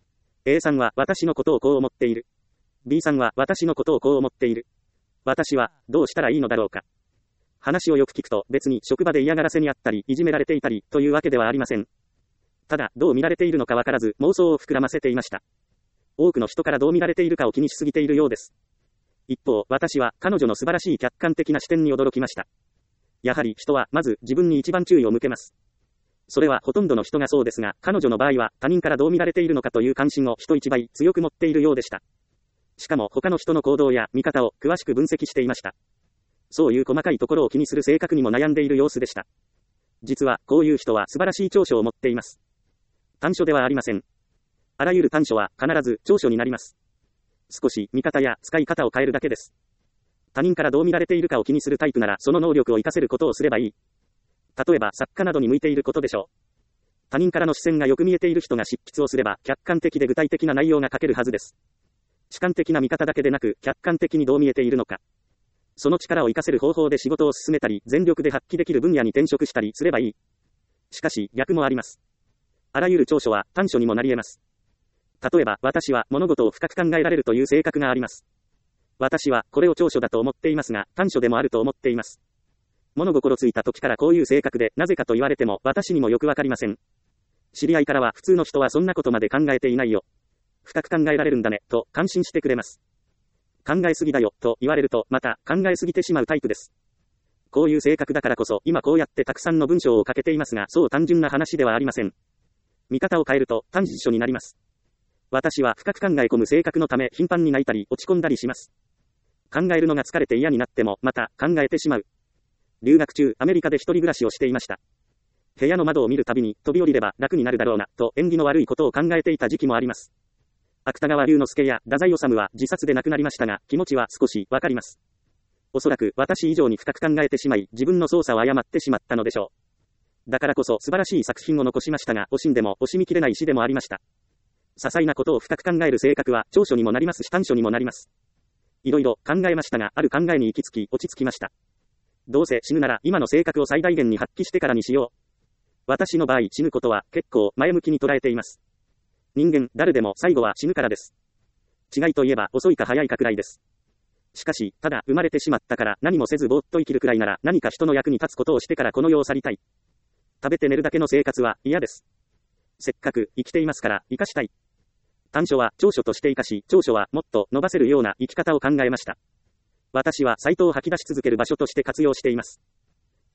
。A さんは私のことをこう思っている。B さんは私のことをこう思っている。私はどうしたらいいのだろうか。話をよく聞くと別に職場で嫌がらせにあったりいじめられていたりというわけではありません。ただどう見られているのかわからず妄想を膨らませていました。多くの人からどう見られているかを気にしすぎているようです。一方私は彼女の素晴らしい客観的な視点に驚きました。やはり人はまず自分に一番注意を向けます。それはほとんどの人がそうですが彼女の場合は他人からどう見られているのかという関心を人一倍強く持っているようでした。しかも他の人の行動や見方を詳しく分析していました。そういう細かいところを気にする性格にも悩んでいる様子でした。実はこういう人は素晴らしい長所を持っています。短所ではありません。あらゆる短所は必ず長所になります。少し見方や使い方を変えるだけです。他人からどう見られているかを気にするタイプならその能力を活かせることをすればいい。例えば作家などに向いていることでしょう。他人からの視線がよく見えている人が執筆をすれば客観的で具体的な内容が書けるはずです。主観的な見方だけでなく客観的にどう見えているのか。その力を活かせる方法で仕事を進めたり全力で発揮できる分野に転職したりすればいい。しかし逆もあります。あらゆる長所は短所にもなり得ます。例えば私は物事を深く考えられるという性格があります。私はこれを長所だと思っていますが短所でもあると思っています。物心ついた時からこういう性格でなぜかと言われても私にもよくわかりません。知り合いからは普通の人はそんなことまで考えていないよ。深く考えられるんだねと感心してくれます。考えすぎだよと言われるとまた考えすぎてしまうタイプです。こういう性格だからこそ今こうやってたくさんの文章を書けていますがそう単純な話ではありません。見方を変えると短所になります。私は深く考え込む性格のため頻繁に泣いたり落ち込んだりします。考えるのが疲れて嫌になってもまた考えてしまう。留学中アメリカで一人暮らしをしていました。部屋の窓を見るたびに飛び降りれば楽になるだろうなと縁起の悪いことを考えていた時期もあります。芥川龍之介や太宰治は自殺で亡くなりましたが気持ちは少しわかります。おそらく私以上に深く考えてしまい自分の操作を誤ってしまったのでしょう。だからこそ素晴らしい作品を残しましたが惜しんでも惜しみきれない詩でもありました。些細なことを深く考える性格は長所にもなりますし短所にもなります。いろいろ考えましたがある考えに行き着き落ち着きました。どうせ死ぬなら今の性格を最大限に発揮してからにしよう。私の場合死ぬことは結構前向きに捉えています。人間誰でも最後は死ぬからです。違いといえば遅いか早いかくらいです。しかし、ただ生まれてしまったから何もせずぼーっと生きるくらいなら何か人の役に立つことをしてからこの世を去りたい。食べて寝るだけの生活は嫌です。せっかく生きていますから生かしたい。短所は長所として生かし、長所はもっと伸ばせるような生き方を考えました。私はサイトを吐き出し続ける場所として活用しています。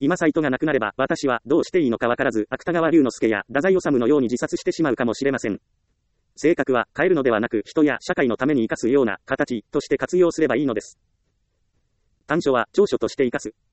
今サイトがなくなれば、私はどうしていいのかわからず、芥川龍之介や太宰治のように自殺してしまうかもしれません。性格は変えるのではなく、人や社会のために生かすような形として活用すればいいのです。短所は長所として生かす。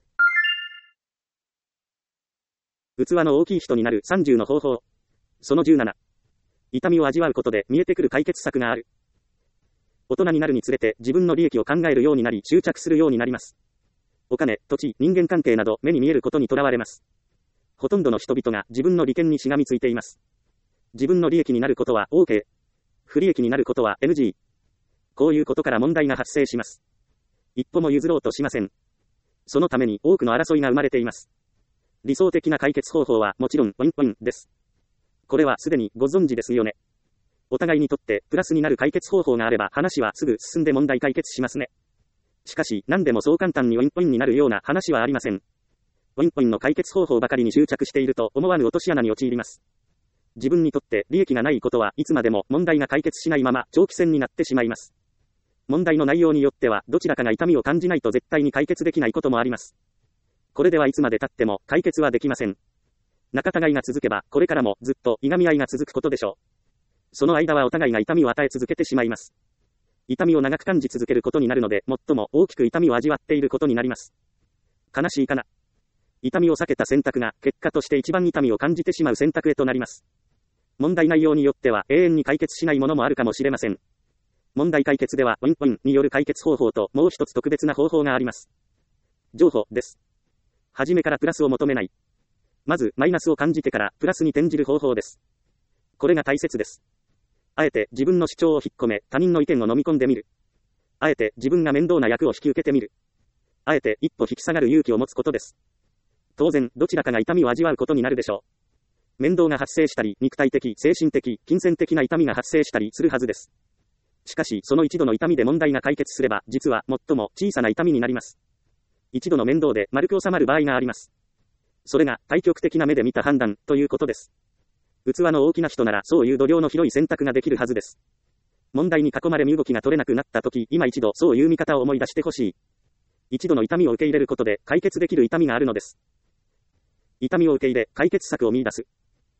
器の大きい人になるさんじゅうの方法。そのじゅうなな。痛みを味わうことで見えてくる解決策がある。大人になるにつれて自分の利益を考えるようになり執着するようになります。お金、土地、人間関係など目に見えることにとらわれます。ほとんどの人々が自分の利権にしがみついています。自分の利益になることは OK。不利益になることは エヌジー。こういうことから問題が発生します。一歩も譲ろうとしません。そのために多くの争いが生まれています。理想的な解決方法はもちろんウィンウィンです。これはすでにご存知ですよね。お互いにとってプラスになる解決方法があれば話はすぐ進んで問題解決しますね。しかし何でもそう簡単にウィンウィンになるような話はありません。ウィンウィンの解決方法ばかりに執着していると思わぬ落とし穴に陥ります。自分にとって利益がないことはいつまでも問題が解決しないまま長期戦になってしまいます。問題の内容によってはどちらかが痛みを感じないと絶対に解決できないこともあります。これではいつまで経っても解決はできません。仲違いが続けばこれからもずっといがみ合いが続くことでしょう。その間はお互いが痛みを与え続けてしまいます。痛みを長く感じ続けることになるので、最も大きく痛みを味わっていることになります。悲しいかな。痛みを避けた選択が、結果として一番痛みを感じてしまう選択へとなります。問題内容によっては、永遠に解決しないものもあるかもしれません。問題解決では、ウィンウィンによる解決方法と、もう一つ特別な方法があります。情報です。初めからプラスを求めない。まず、マイナスを感じてから、プラスに転じる方法です。これが大切です。あえて自分の主張を引っ込め、他人の意見を飲み込んでみる。あえて自分が面倒な役を引き受けてみる。あえて一歩引き下がる勇気を持つことです。当然、どちらかが痛みを味わうことになるでしょう。面倒が発生したり、肉体的、精神的、金銭的な痛みが発生したりするはずです。しかし、その一度の痛みで問題が解決すれば、実は最も小さな痛みになります。一度の面倒で丸く収まる場合があります。それが対極的な目で見た判断ということです。器の大きな人ならそういう度量の広い選択ができるはずです。問題に囲まれ身動きが取れなくなった時、今一度そういう見方を思い出してほしい。一度の痛みを受け入れることで解決できる痛みがあるのです。痛みを受け入れ、解決策を見出す。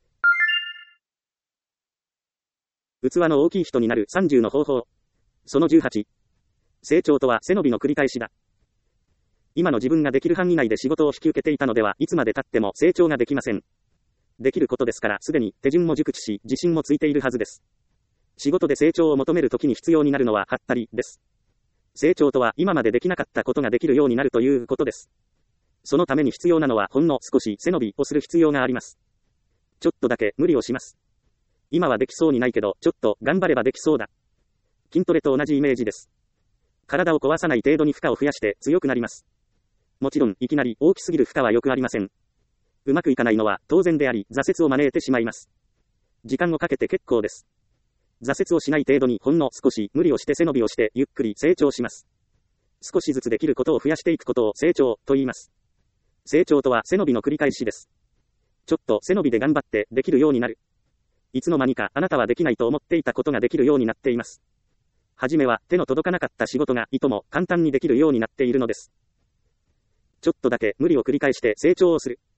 器の大きい人になるさんじゅうの方法。そのじゅうはち。成長とは背伸びの繰り返しだ。今の自分ができる範囲内で仕事を引き受けていたのでは、いつまで経っても成長ができません。できることですから、すでに手順も熟知し、自信もついているはずです。仕事で成長を求めるときに必要になるのは、はったりです。成長とは、今までできなかったことができるようになるということです。そのために必要なのは、ほんの少し背伸びをする必要があります。ちょっとだけ無理をします。今はできそうにないけど、ちょっと頑張ればできそうだ。筋トレと同じイメージです。体を壊さない程度に負荷を増やして強くなります。もちろん、いきなり大きすぎる負荷はよくありません。うまくいかないのは当然であり、挫折を招いてしまいます。時間をかけて結構です。挫折をしない程度にほんの少し無理をして背伸びをしてゆっくり成長します。少しずつできることを増やしていくことを成長と言います。成長とは背伸びの繰り返しです。ちょっと背伸びで頑張ってできるようになる。いつの間にかあなたはできないと思っていたことができるようになっています。はじめは手の届かなかった仕事がいとも簡単にできるようになっているのです。ちょっとだけ無理を繰り返して成長をする。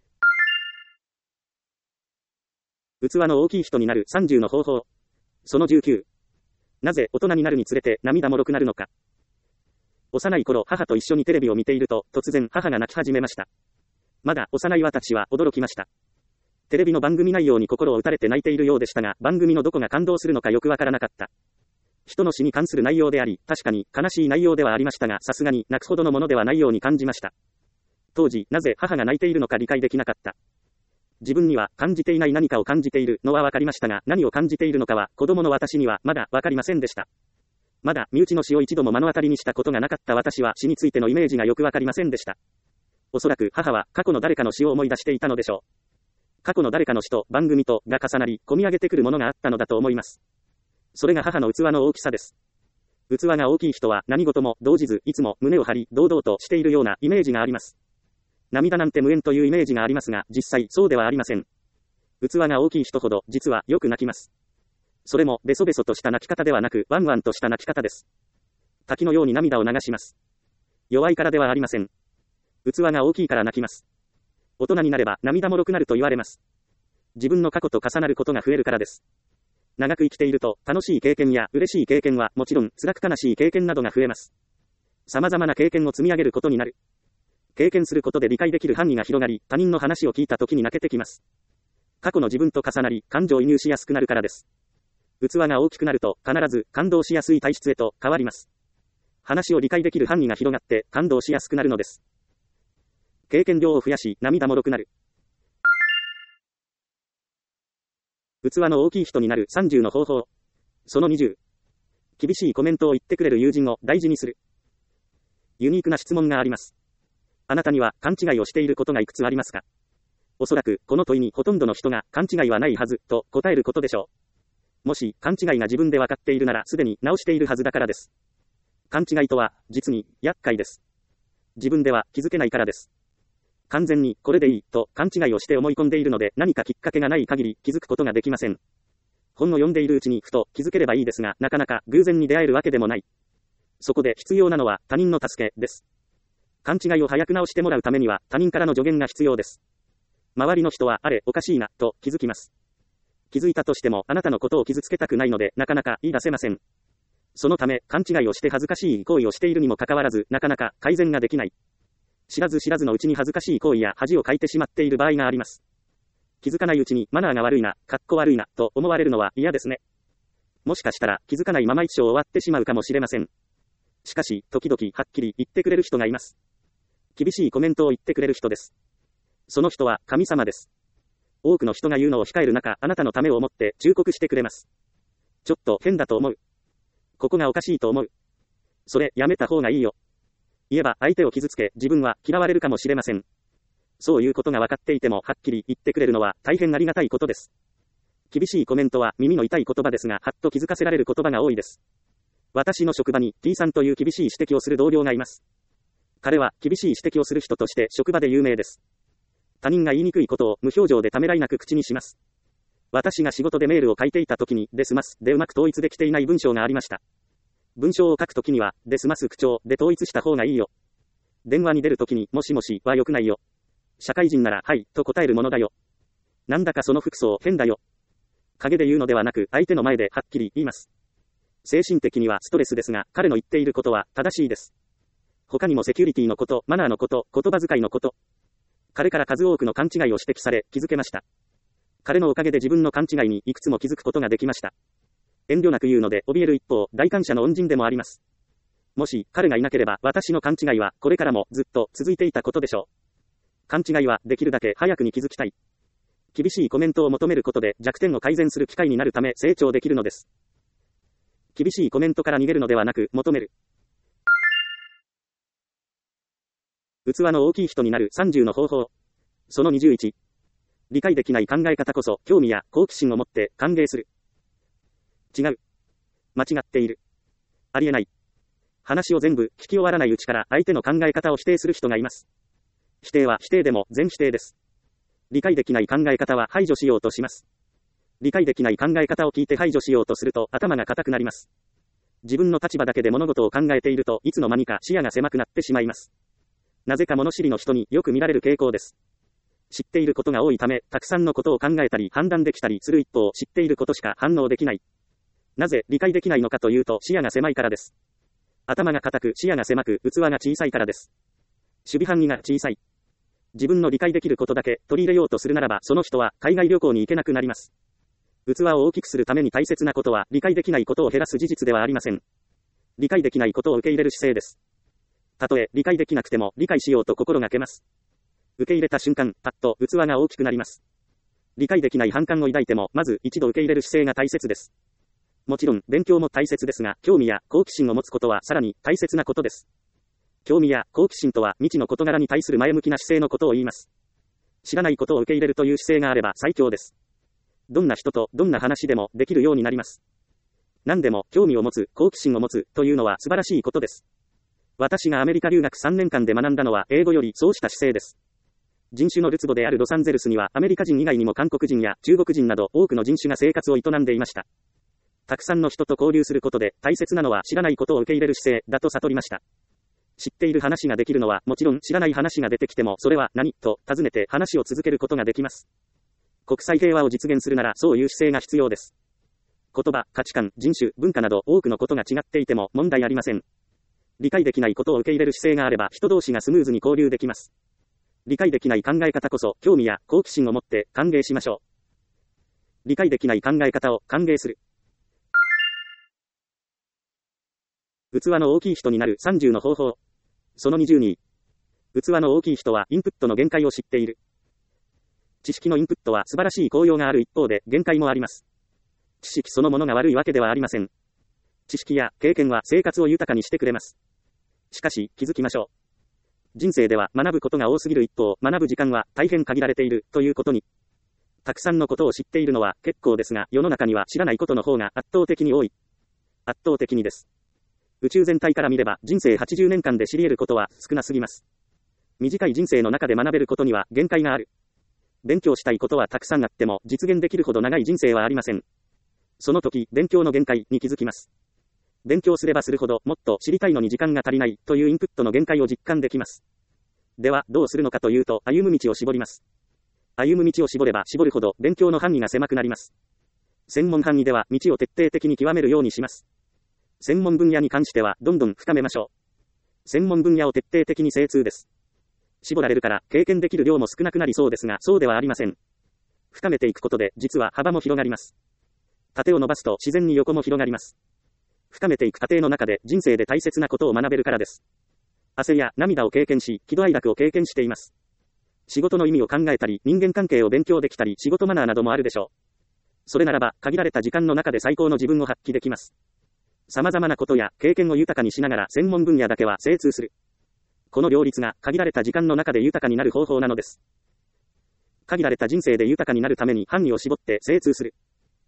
器の大きい人になるさんじゅうの方法。そのじゅうきゅう。なぜ大人になるにつれて涙もろくなるのか。幼い頃、母と一緒にテレビを見ていると、突然母が泣き始めました。まだ幼い私は驚きました。テレビの番組内容に心を打たれて泣いているようでしたが、番組のどこが感動するのかよくわからなかった。人の死に関する内容であり、確かに悲しい内容ではありましたが、さすがに泣くほどのものではないように感じました。当時、なぜ母が泣いているのか理解できなかった。自分には感じていない何かを感じているのはわかりましたが、何を感じているのかは子供の私にはまだわかりませんでした。まだ身内の死を一度も目の当たりにしたことがなかった私は死についてのイメージがよくわかりませんでした。おそらく母は過去の誰かの死を思い出していたのでしょう。過去の誰かの死と番組とが重なり、込み上げてくるものがあったのだと思います。それが母の器の大きさです。器が大きい人は何事も動じず、いつも胸を張り、堂々としているようなイメージがあります。涙なんて無縁というイメージがありますが、実際そうではありません。器が大きい人ほど、実はよく泣きます。それも、ベソベソとした泣き方ではなく、ワンワンとした泣き方です。滝のように涙を流します。弱いからではありません。 器が大きいから泣きます。大人になれば涙もろくなると言われます。自分の過去と重なることが増えるからです。長く生きていると、楽しい経験や嬉しい経験はもちろん、辛く悲しい経験などが増えます。様々な経験を積み上げることになる。経験することで理解できる範囲が広がり、他人の話を聞いた時に泣けてきます。過去の自分と重なり、感情移入しやすくなるからです。器が大きくなると、必ず感動しやすい体質へと変わります。話を理解できる範囲が広がって感動しやすくなるのです。経験量を増やし、涙もろくなる。器の大きい人になるさんじゅうの方法。そのにじゅう。厳しいコメントを言ってくれる友人を大事にする。ユニークな質問があります。あなたには勘違いをしていることがいくつありますか？おそらく、この問いにほとんどの人が勘違いはないはず、と答えることでしょう。もし、勘違いが自分で分かっているならすでに直しているはずだからです。勘違いとは、実に、厄介です。自分では気づけないからです。完全に、これでいい、と勘違いをして思い込んでいるので、何かきっかけがない限り気づくことができません。本を読んでいるうちにふと気づければいいですが、なかなか偶然に出会えるわけでもない。そこで必要なのは他人の助けです。勘違いを早く直してもらうためには他人からの助言が必要です。周りの人はあれおかしいなと気づきます。気づいたとしてもあなたのことを傷つけたくないのでなかなか言い出せません。そのため勘違いをして恥ずかしい行為をしているにもかかわらずなかなか改善ができない。知らず知らずのうちに恥ずかしい行為や恥をかいてしまっている場合があります。気づかないうちにマナーが悪いな、かっこ悪いなと思われるのは嫌ですね。もしかしたら気づかないまま一生終わってしまうかもしれません。しかし時々はっきり言ってくれる人がいます。厳しいコメントを言ってくれる人です。その人は神様です。多くの人が言うのを控える中、あなたのためを思って忠告してくれます。ちょっと変だと思う。ここがおかしいと思う。それやめた方がいいよ。言えば相手を傷つけ、自分は嫌われるかもしれません。そういうことが分かっていてもはっきり言ってくれるのは大変ありがたいことです。厳しいコメントは耳の痛い言葉ですが、はっと気づかせられる言葉が多いです。私の職場に T さんという厳しい指摘をする同僚がいます。彼は厳しい指摘をする人として職場で有名です。他人が言いにくいことを無表情でためらいなく口にします。私が仕事でメールを書いていた時に、ですますでうまく統一できていない文章がありました。文章を書くときには、ですます口調で統一した方がいいよ。電話に出るときに、もしもしは良くないよ。社会人なら、はい、と答えるものだよ。なんだかその服装変だよ。陰で言うのではなく、相手の前ではっきり言います。精神的にはストレスですが、彼の言っていることは正しいです。他にもセキュリティのこと、マナーのこと、言葉遣いのこと。彼から数多くの勘違いを指摘され、気づけました。彼のおかげで自分の勘違いにいくつも気づくことができました。遠慮なく言うので怯える一方、大感謝の恩人でもあります。もし彼がいなければ私の勘違いはこれからもずっと続いていたことでしょう。勘違いはできるだけ早くに気づきたい。厳しいコメントを求めることで弱点を改善する機会になるため成長できるのです。厳しいコメントから逃げるのではなく求める。器の大きい人になるさんじゅうの方法。そのにじゅういち。理解できない考え方こそ興味や好奇心を持って歓迎する。違う。間違っている。ありえない。話を全部聞き終わらないうちから相手の考え方を否定する人がいます。否定は否定でも全否定です。理解できない考え方は排除しようとします。理解できない考え方を聞いて排除しようとすると頭が固くなります。自分の立場だけで物事を考えているといつの間にか視野が狭くなってしまいます。なぜか物知りの人によく見られる傾向です。知っていることが多いため、たくさんのことを考えたり判断できたりする一方、知っていることしか反応できない。なぜ理解できないのかというと視野が狭いからです。頭が固く視野が狭く器が小さいからです。守備範囲が小さい。自分の理解できることだけ取り入れようとするならばその人は海外旅行に行けなくなります。器を大きくするために大切なことは理解できないことを減らす事実ではありません。理解できないことを受け入れる姿勢です。たとえ理解できなくても理解しようと心がけます。受け入れた瞬間、パッと器が大きくなります。理解できない反感を抱いてもまず一度受け入れる姿勢が大切です。もちろん勉強も大切ですが、興味や好奇心を持つことはさらに大切なことです。興味や好奇心とは未知の事柄に対する前向きな姿勢のことを言います。知らないことを受け入れるという姿勢があれば最強です。どんな人とどんな話でもできるようになります。何でも興味を持つ、好奇心を持つというのは素晴らしいことです。私がアメリカ留学さんねんかんで学んだのは英語よりそうした姿勢です。人種のるつぼであるロサンゼルスにはアメリカ人以外にも韓国人や中国人など多くの人種が生活を営んでいました。たくさんの人と交流することで大切なのは知らないことを受け入れる姿勢だと悟りました。 知っている話ができるのはもちろん知らない話が出てきてもそれは何と尋ねて話を続けることができます。国際平和を実現するならそういう姿勢が必要です。言葉、価値観、人種、文化など多くのことが違っていても問題ありません。理解できないことを受け入れる姿勢があれば人同士がスムーズに交流できます。理解できない考え方こそ興味や好奇心を持って歓迎しましょう。理解できない考え方を歓迎する。器の大きい人になるさんじゅうの方法。そのにじゅうに。器の大きい人はインプットの限界を知っている。知識のインプットは素晴らしい効用がある一方で限界もあります。知識そのものが悪いわけではありません。知識や経験は生活を豊かにしてくれます。しかし気づきましょう。人生では学ぶことが多すぎる一方、学ぶ時間は大変限られているということに。たくさんのことを知っているのは結構ですが、世の中には知らないことの方が圧倒的に多い。圧倒的にです。宇宙全体から見れば人生はちじゅうねんかんで知り得ることは少なすぎます。短い人生の中で学べることには限界がある。勉強したいことはたくさんあっても実現できるほど長い人生はありません。その時、勉強の限界に気づきます。勉強すればするほどもっと知りたいのに時間が足りないというインプットの限界を実感できます。では、どうするのかというと、歩む道を絞ります。歩む道を絞れば絞るほど勉強の範囲が狭くなります。専門範囲では道を徹底的に極めるようにします。専門分野に関してはどんどん深めましょう。専門分野を徹底的に精通です。絞られるから経験できる量も少なくなりそうですが、そうではありません。深めていくことで実は幅も広がります。縦を伸ばすと自然に横も広がります。深めていく過程の中で人生で大切なことを学べるからです。汗や涙を経験し、喜怒哀楽を経験しています。仕事の意味を考えたり、人間関係を勉強できたり、仕事マナーなどもあるでしょう。それならば、限られた時間の中で最高の自分を発揮できます。様々なことや経験を豊かにしながら専門分野だけは精通する。この両立が限られた時間の中で豊かになる方法なのです。限られた人生で豊かになるために範囲を絞って精通する。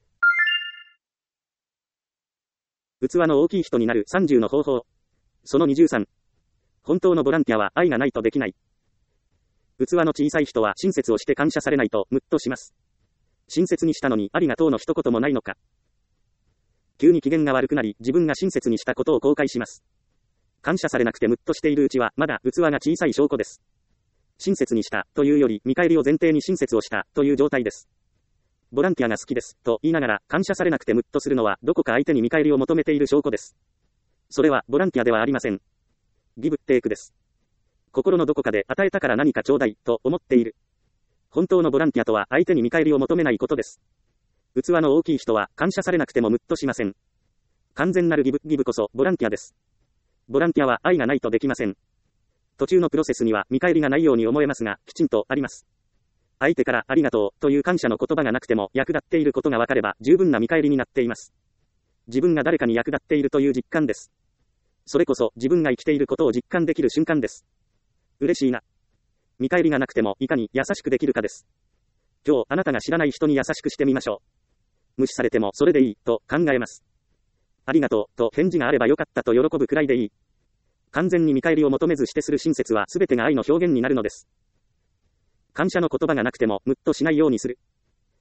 器の大きい人になるさんじゅうの方法。そのにじゅうさん。本当のボランティアは愛がないとできない。器の小さい人は親切をして感謝されないとムッとします。親切にしたのにありがとうの一言もないのか。急に機嫌が悪くなり自分が親切にしたことを後悔します。感謝されなくてムッとしているうちはまだ器が小さい証拠です。親切にしたというより見返りを前提に親切をしたという状態です。ボランティアが好きですと言いながら感謝されなくてムッとするのはどこか相手に見返りを求めている証拠です。それはボランティアではありません。ギブテイクです。心のどこかで与えたから何かちょうだいと思っている。本当のボランティアとは相手に見返りを求めないことです。器の大きい人は感謝されなくてもムッとしません。完全なるギブ、ギブこそボランティアです。ボランティアは愛がないとできません。途中のプロセスには見返りがないように思えますが、きちんとあります。相手からありがとうという感謝の言葉がなくても役立っていることがわかれば十分な見返りになっています。自分が誰かに役立っているという実感です。それこそ自分が生きていることを実感できる瞬間です。嬉しいな。見返りがなくてもいかに優しくできるかです。今日あなたが知らない人に優しくしてみましょう。無視されてもそれでいいと考えます。ありがとうと返事があればよかったと喜ぶくらいでいい。完全に見返りを求めずしてする親切は全てが愛の表現になるのです。感謝の言葉がなくてもムッとしないようにする。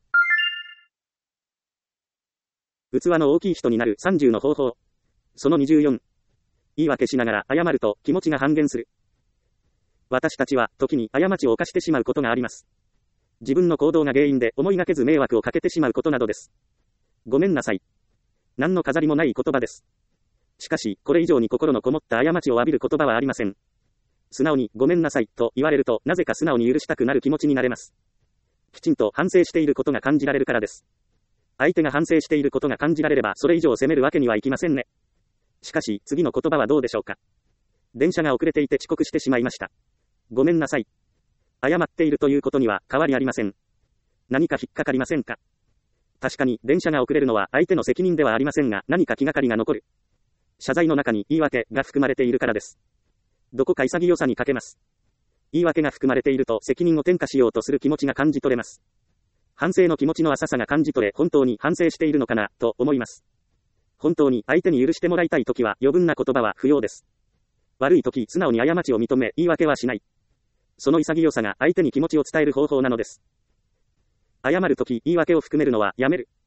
器の大きい人になるさんじゅうの方法。そのにじゅうよん。言い訳しながら謝ると気持ちが半減する。私たちは時に過ちを犯してしまうことがあります。自分の行動が原因で思いがけず迷惑をかけてしまうことなどです。ごめんなさい。何の飾りもない言葉です。しかし、これ以上に心のこもった過ちを浴びる言葉はありません。素直にごめんなさいと言われると、なぜか素直に許したくなる気持ちになれます。きちんと反省していることが感じられるからです。相手が反省していることが感じられれば、それ以上責めるわけにはいきませんね。しかし、次の言葉はどうでしょうか。電車が遅れていて遅刻してしまいました。ごめんなさい。謝っているということには変わりありません。何か引っかかりませんか。確かに、電車が遅れるのは相手の責任ではありませんが、何か気がかりが残る。謝罪の中に言い訳が含まれているからです。どこか潔さに欠けます。言い訳が含まれていると責任を転嫁しようとする気持ちが感じ取れます。反省の気持ちの浅さが感じ取れ、本当に反省しているのかな、と思います。本当に相手に許してもらいたいときは余分な言葉は不要です。悪いとき素直に過ちを認め、言い訳はしない。その潔さが相手に気持ちを伝える方法なのです。謝るとき言い訳を含めるのはやめる。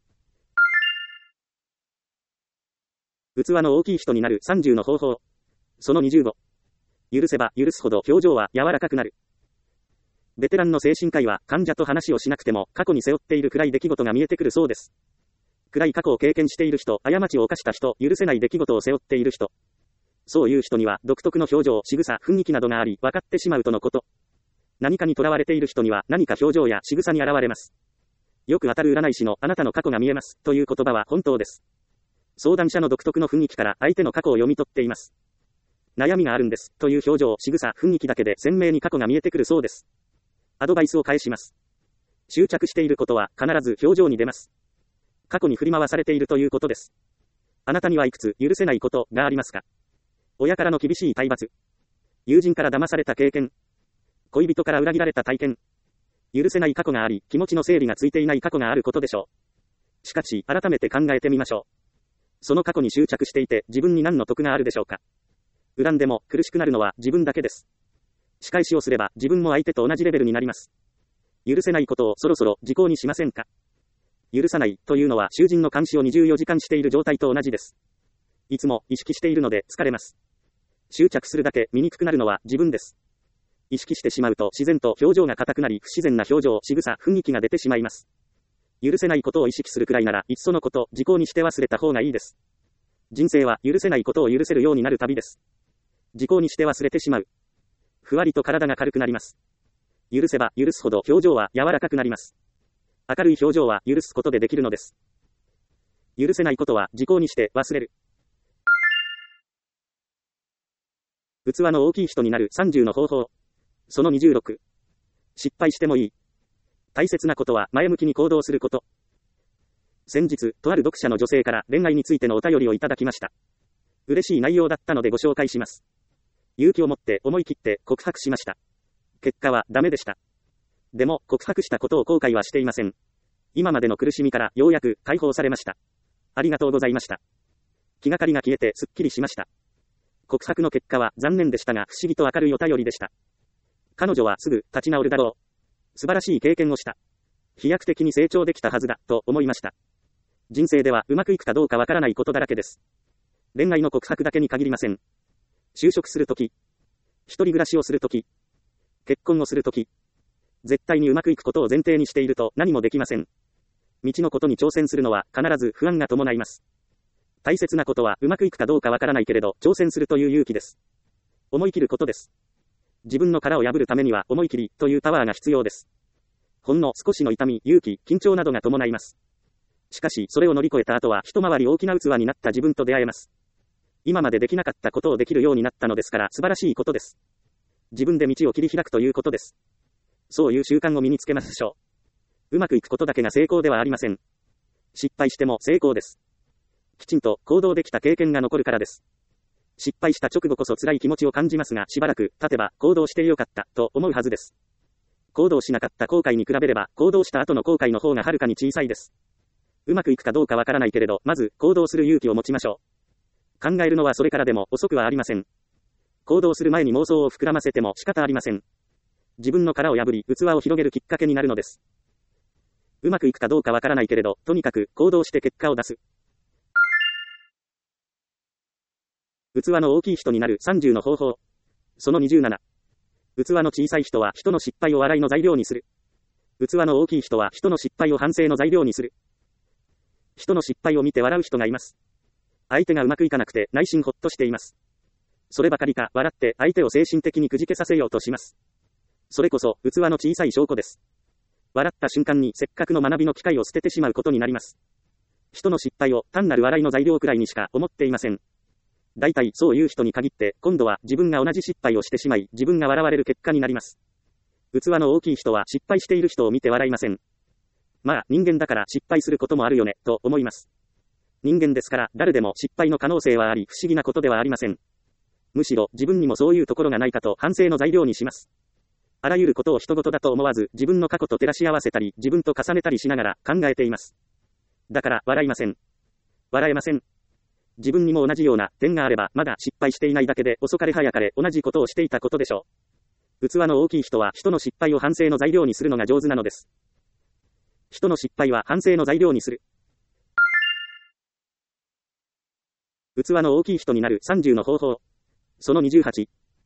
器の大きい人になるさんじゅうの方法。そのにじゅうご。 許せば許すほど表情は柔らかくなる。ベテランの精神科医は患者と話をしなくても過去に背負っている暗い出来事が見えてくるそうです。暗い過去を経験している人、過ちを犯した人、許せない出来事を背負っている人。そういう人には独特の表情、仕草、雰囲気などがあり、分かってしまうとのこと。何かに囚われている人には何か表情や仕草に現れます。よく当たる占い師のあなたの過去が見えますという言葉は本当です。相談者の独特の雰囲気から相手の過去を読み取っています。悩みがあるんですという表情、仕草、雰囲気だけで鮮明に過去が見えてくるそうです。アドバイスを返します。執着していることは必ず表情に出ます。過去に振り回されているということです。あなたにはいくつ許せないことがありますか？親からの厳しい体罰。友人から騙された経験。恋人から裏切られた体験。許せない過去があり、気持ちの整理がついていない過去があることでしょう。しかし、改めて考えてみましょう。その過去に執着していて、自分に何の得があるでしょうか。恨んでも苦しくなるのは自分だけです。仕返しをすれば自分も相手と同じレベルになります。許せないことをそろそろ時効にしませんか。許さないというのは囚人の監視をにじゅうよじかんしている状態と同じです。いつも意識しているので疲れます。執着するだけ醜くなるのは自分です。意識してしまうと自然と表情が硬くなり、不自然な表情、仕草、雰囲気が出てしまいます。許せないことを意識するくらいなら、いっそのこと、時効にして忘れた方がいいです。人生は許せないことを許せるようになる旅です。時効にして忘れてしまう。ふわりと体が軽くなります。許せば許すほど表情は柔らかくなります。明るい表情は許すことでできるのです。許せないことは時効にして忘れる。器の大きい人になるさんじゅうの方法。そのにじゅうろく。失敗してもいい。大切なことは前向きに行動すること。先日、とある読者の女性から恋愛についてのお便りをいただきました。嬉しい内容だったのでご紹介します。勇気を持って思い切って告白しました。結果はダメでした。でも告白したことを後悔はしていません。今までの苦しみからようやく解放されました。ありがとうございました。気がかりが消えてすっきりしました。告白の結果は残念でしたが不思議と明るいお便りでした。彼女はすぐ立ち直るだろう。素晴らしい経験をした。飛躍的に成長できたはずだと思いました。人生ではうまくいくかどうかわからないことだらけです。恋愛の告白だけに限りません。就職するとき、一人暮らしをするとき、結婚をするとき、絶対にうまくいくことを前提にしていると何もできません。未知のことに挑戦するのは必ず不安が伴います。大切なことはうまくいくかどうかわからないけれど挑戦するという勇気です。思い切ることです。自分の殻を破るためには思い切りというパワーが必要です。ほんの少しの痛み、勇気、緊張などが伴います。しかしそれを乗り越えた後は一回り大きな器になった自分と出会えます。今までできなかったことをできるようになったのですから素晴らしいことです。自分で道を切り開くということです。そういう習慣を身につけましょう。うまくいくことだけが成功ではありません。失敗しても成功です。きちんと行動できた経験が残るからです。失敗した直後こそ辛い気持ちを感じますが、しばらく経てば行動してよかったと思うはずです。行動しなかった後悔に比べれば、行動した後の後悔の方がはるかに小さいです。うまくいくかどうかわからないけれど、まず行動する勇気を持ちましょう。考えるのはそれからでも遅くはありません。行動する前に妄想を膨らませても仕方ありません。自分の殻を破り、器を広げるきっかけになるのです。うまくいくかどうかわからないけれど、とにかく行動して結果を出す。器の大きい人になるさんじゅうの方法。そのにじゅうなな。器の小さい人は人の失敗を笑いの材料にする。器の大きい人は人の失敗を反省の材料にする。人の失敗を見て笑う人がいます。相手がうまくいかなくて内心ほっとしています。そればかりか笑って相手を精神的にくじけさせようとします。それこそ器の小さい証拠です。笑った瞬間にせっかくの学びの機会を捨ててしまうことになります。人の失敗を単なる笑いの材料くらいにしか思っていません。大体そういう人に限って今度は自分が同じ失敗をしてしまい自分が笑われる結果になります。器の大きい人は失敗している人を見て笑いません。まあ人間だから失敗することもあるよねと思います。人間ですから誰でも失敗の可能性はあり不思議なことではありません。むしろ自分にもそういうところがないかと反省の材料にします。あらゆることを人事だと思わず自分の過去と照らし合わせたり自分と重ねたりしながら考えています。だから笑いません。笑えません。自分にも同じような点があればまだ失敗していないだけで遅かれ早かれ同じことをしていたことでしょう。器の大きい人は人の失敗を反省の材料にするのが上手なのです。人の失敗は反省の材料にする。器の大きい人になるさんじゅうの方法。そのにじゅうはち。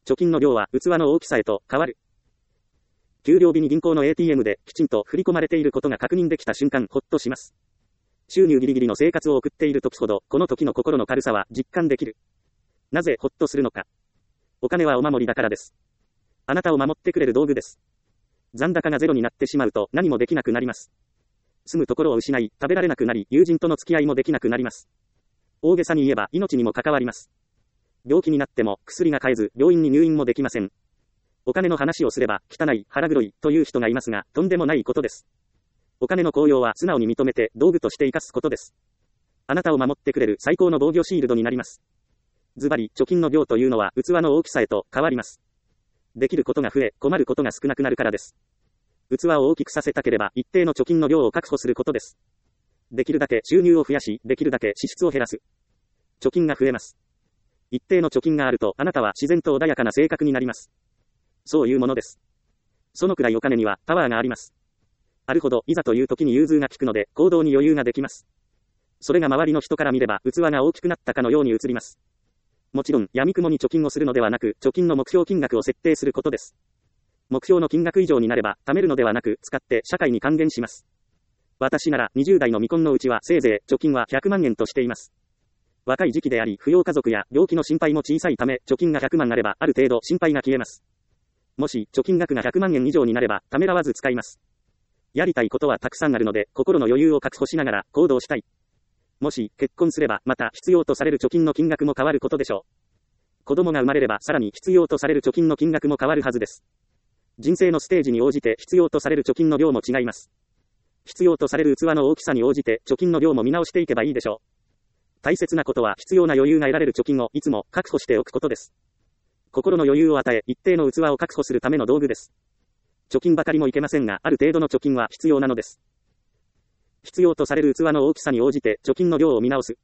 貯金の量は器の大きさへと変わる。給料日に銀行の エーティーエム できちんと振り込まれていることが確認できた瞬間、ほっとします。収入ギリギリの生活を送っている時ほど、この時の心の軽さは実感できる。なぜほっとするのか。お金はお守りだからです。あなたを守ってくれる道具です。残高がゼロになってしまうと何もできなくなります。住むところを失い、食べられなくなり、友人との付き合いもできなくなります。大げさに言えば命にも関わります。病気になっても薬が買えず、病院に入院もできません。お金の話をすれば、汚い、腹黒い、という人がいますが、とんでもないことです。お金の効用は素直に認めて、道具として生かすことです。あなたを守ってくれる最高の防御シールドになります。ズバリ、貯金の量というのは器の大きさへと変わります。できることが増え、困ることが少なくなるからです。器を大きくさせたければ、一定の貯金の量を確保することです。できるだけ収入を増やし、できるだけ支出を減らす。貯金が増えます。一定の貯金があると、あなたは自然と穏やかな性格になります。そういうものです。そのくらいお金にはパワーがあります。あるほど、いざという時に融通が利くので、行動に余裕ができます。それが周りの人から見れば、器が大きくなったかのように映ります。もちろん、闇雲に貯金をするのではなく、貯金の目標金額を設定することです。目標の金額以上になれば、貯めるのではなく、使って社会に還元します。私なら、にじゅう代の未婚のうちは、せいぜい、貯金はひゃくまんえんとしています。若い時期であり、扶養家族や病気の心配も小さいため、貯金がひゃくまんあれば、ある程度心配が消えます。もし、貯金額がひゃくまんえん以上になれば、ためらわず使います。やりたいことはたくさんあるので、心の余裕を確保しながら、行動したい。もし、結婚すれば、また必要とされる貯金の金額も変わることでしょう。子供が生まれれば、さらに必要とされる貯金の金額も変わるはずです。人生のステージに応じて必要とされる貯金の量も違います。必要とされる器の大きさに応じて、貯金の量も見直していけばいいでしょう。大切なことは、必要な余裕が得られる貯金をいつも確保しておくことです。心の余裕を与え、一定の器を確保するための道具です。貯金ばかりもいけませんが、ある程度の貯金は必要なのです。必要とされる器の大きさに応じて、貯金の量を見直す。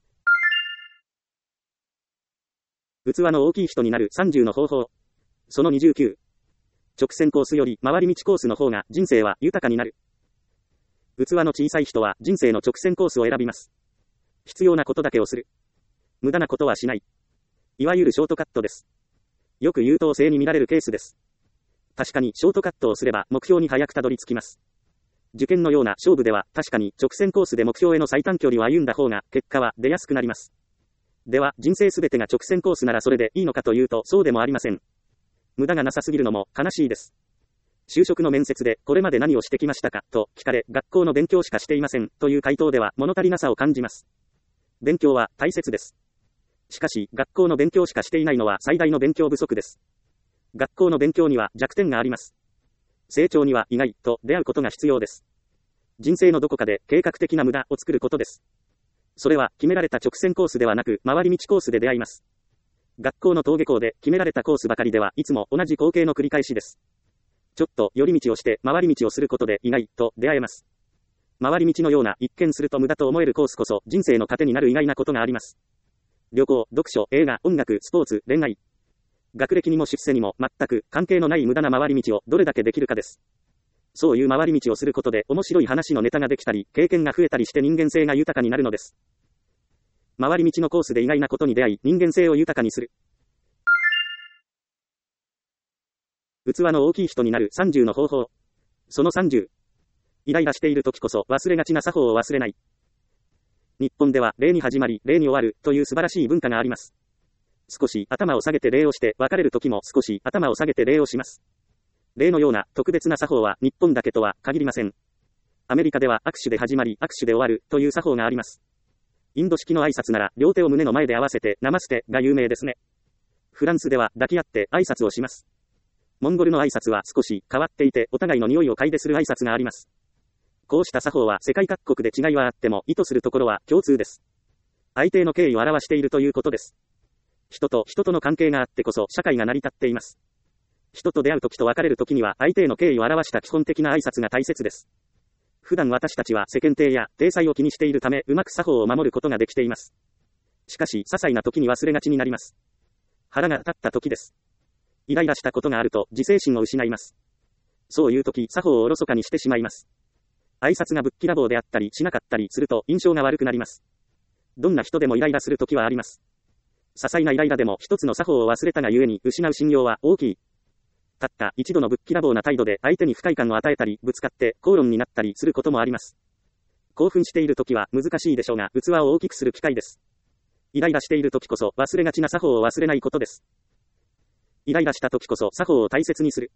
器の大きい人になるさんじゅうの方法。そのにじゅうきゅう。直線コースより回り道コースの方が人生は豊かになる。器の小さい人は人生の直線コースを選びます。必要なことだけをする。無駄なことはしない。いわゆるショートカットです。よく優等生に見られるケースです。確かにショートカットをすれば目標に早くたどり着きます。受験のような勝負では確かに直線コースで目標への最短距離を歩んだ方が結果は出やすくなります。では人生すべてが直線コースならそれでいいのかというとそうでもありません。無駄がなさすぎるのも悲しいです。就職の面接でこれまで何をしてきましたかと聞かれ学校の勉強しかしていませんという回答では物足りなさを感じます。勉強は大切です。しかし学校の勉強しかしていないのは最大の勉強不足です。学校の勉強には弱点があります。成長には意外と出会うことが必要です。人生のどこかで計画的な無駄を作ることです。それは決められた直線コースではなく回り道コースで出会います。学校の登下校で決められたコースばかりではいつも同じ光景の繰り返しです。ちょっと寄り道をして回り道をすることで意外と出会えます。回り道のような一見すると無駄と思えるコースこそ人生の糧になる意外なことがあります。旅行、読書、映画、音楽、スポーツ、恋愛。学歴にも出世にも全く関係のない無駄な回り道をどれだけできるかです。そういう回り道をすることで面白い話のネタができたり、経験が増えたりして人間性が豊かになるのです。回り道のコースで意外なことに出会い、人間性を豊かにする。器の大きい人になるさんじゅうの方法。そのさんじゅう。イライラしている時こそ忘れがちな作法を忘れない。日本では礼に始まり、礼に終わるという素晴らしい文化があります。少し頭を下げて礼をして別れる時も少し頭を下げて礼をします。礼のような特別な作法は日本だけとは限りません。アメリカでは握手で始まり握手で終わるという作法があります。インド式の挨拶なら両手を胸の前で合わせてナマステが有名ですね。フランスでは抱き合って挨拶をします。モンゴルの挨拶は少し変わっていてお互いの匂いを嗅いでする挨拶があります。こうした作法は世界各国で違いはあっても意図するところは共通です。相手への敬意を表しているということです。人と人との関係があってこそ社会が成り立っています。人と出会うときと別れるときには相手への敬意を表した基本的な挨拶が大切です。普段私たちは世間体や体裁を気にしているためうまく作法を守ることができています。しかし些細なときに忘れがちになります。腹が立ったときです。イライラしたことがあると自制心を失います。そういうとき作法をおろそかにしてしまいます。挨拶がぶっきらぼうであったりしなかったりすると印象が悪くなります。どんな人でもイライラするときはあります。 些細なイライラでも一つの作法を忘れたがゆえに失う信用は大きい。たった一度のぶっきらぼうな態度で相手に不快感を与えたり、ぶつかって口論になったりすることもあります。興奮している時は難しいでしょうが、器を大きくする機会です。イライラしている時こそ忘れがちな作法を忘れないことです。イライラした時こそ作法を大切にする。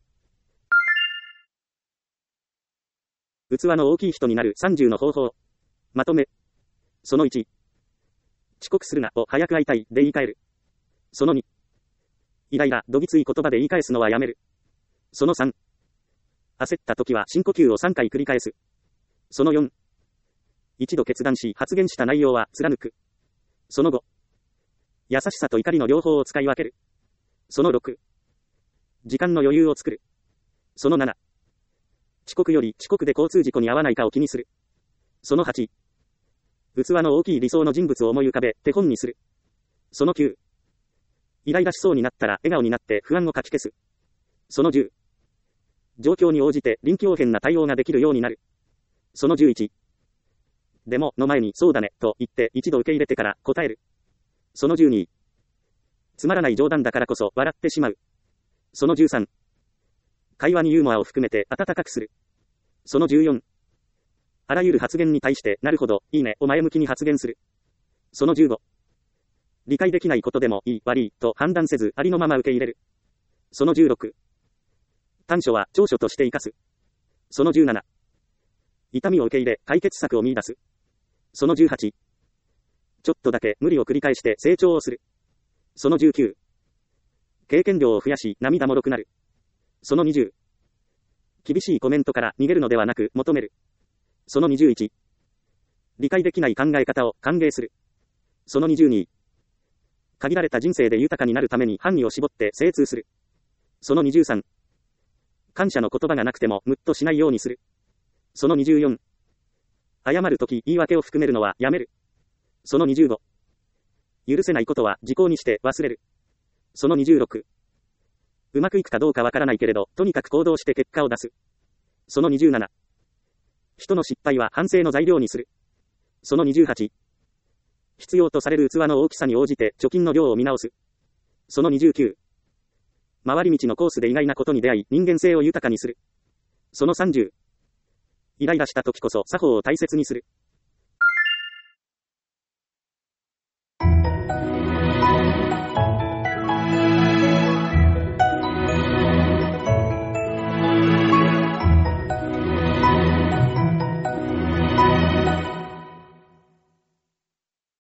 器の大きい人になるさんじゅうの方法。まとめ。そのいち。遅刻するなを早く会いたいで言い換える。そのに。イライラ、どぎつい言葉で言い返すのはやめる。そのさん。焦った時は深呼吸をさんかい繰り返す。そのよん。一度決断し発言した内容は貫く。そのご。優しさと怒りの両方を使い分ける。そのろく。時間の余裕を作る。そのなな。遅刻より遅刻で交通事故に遭わないかを気にする。そのはち。器の大きい理想の人物を思い浮かべ、手本にする。そのきゅう。イライラしそうになったら笑顔になって不安をかき消す。そのじゅう。状況に応じて臨機応変な対応ができるようになる。そのじゅういち。でもの前にそうだねと言って一度受け入れてから答える。そのじゅうに。つまらない冗談だからこそ笑ってしまう。そのじゅうさん。会話にユーモアを含めて温かくする。そのじゅうよん。あらゆる発言に対して、なるほど、いいね、を前向きに発言する。そのじゅうご。理解できないことでもいい、悪い、と判断せず、ありのまま受け入れる。そのじゅうろく。短所は長所として生かす。そのじゅうなな。痛みを受け入れ、解決策を見出す。そのじゅうはち。ちょっとだけ無理を繰り返して成長をする。そのじゅうきゅう。経験量を増やし、涙もろくなる。そのにじゅう。厳しいコメントから逃げるのではなく求める。そのにじゅういち。理解できない考え方を歓迎する。そのにじゅうに。限られた人生で豊かになるために範囲を絞って精通する。そのにじゅうさん。感謝の言葉がなくてもムッとしないようにする。そのにじゅうよん。謝るとき言い訳を含めるのはやめる。そのにじゅうご。許せないことは時効にして忘れる。そのにじゅうろく。うまくいくかどうかわからないけれど、とにかく行動して結果を出す。そのにじゅうなな。人の失敗は反省の材料にする。そのにじゅうはち。必要とされる器の大きさに応じて貯金の量を見直す。そのにじゅうきゅう。回り道のコースで意外なことに出会い、人間性を豊かにする。そのさんじゅう。イライラした時こそ作法を大切にする。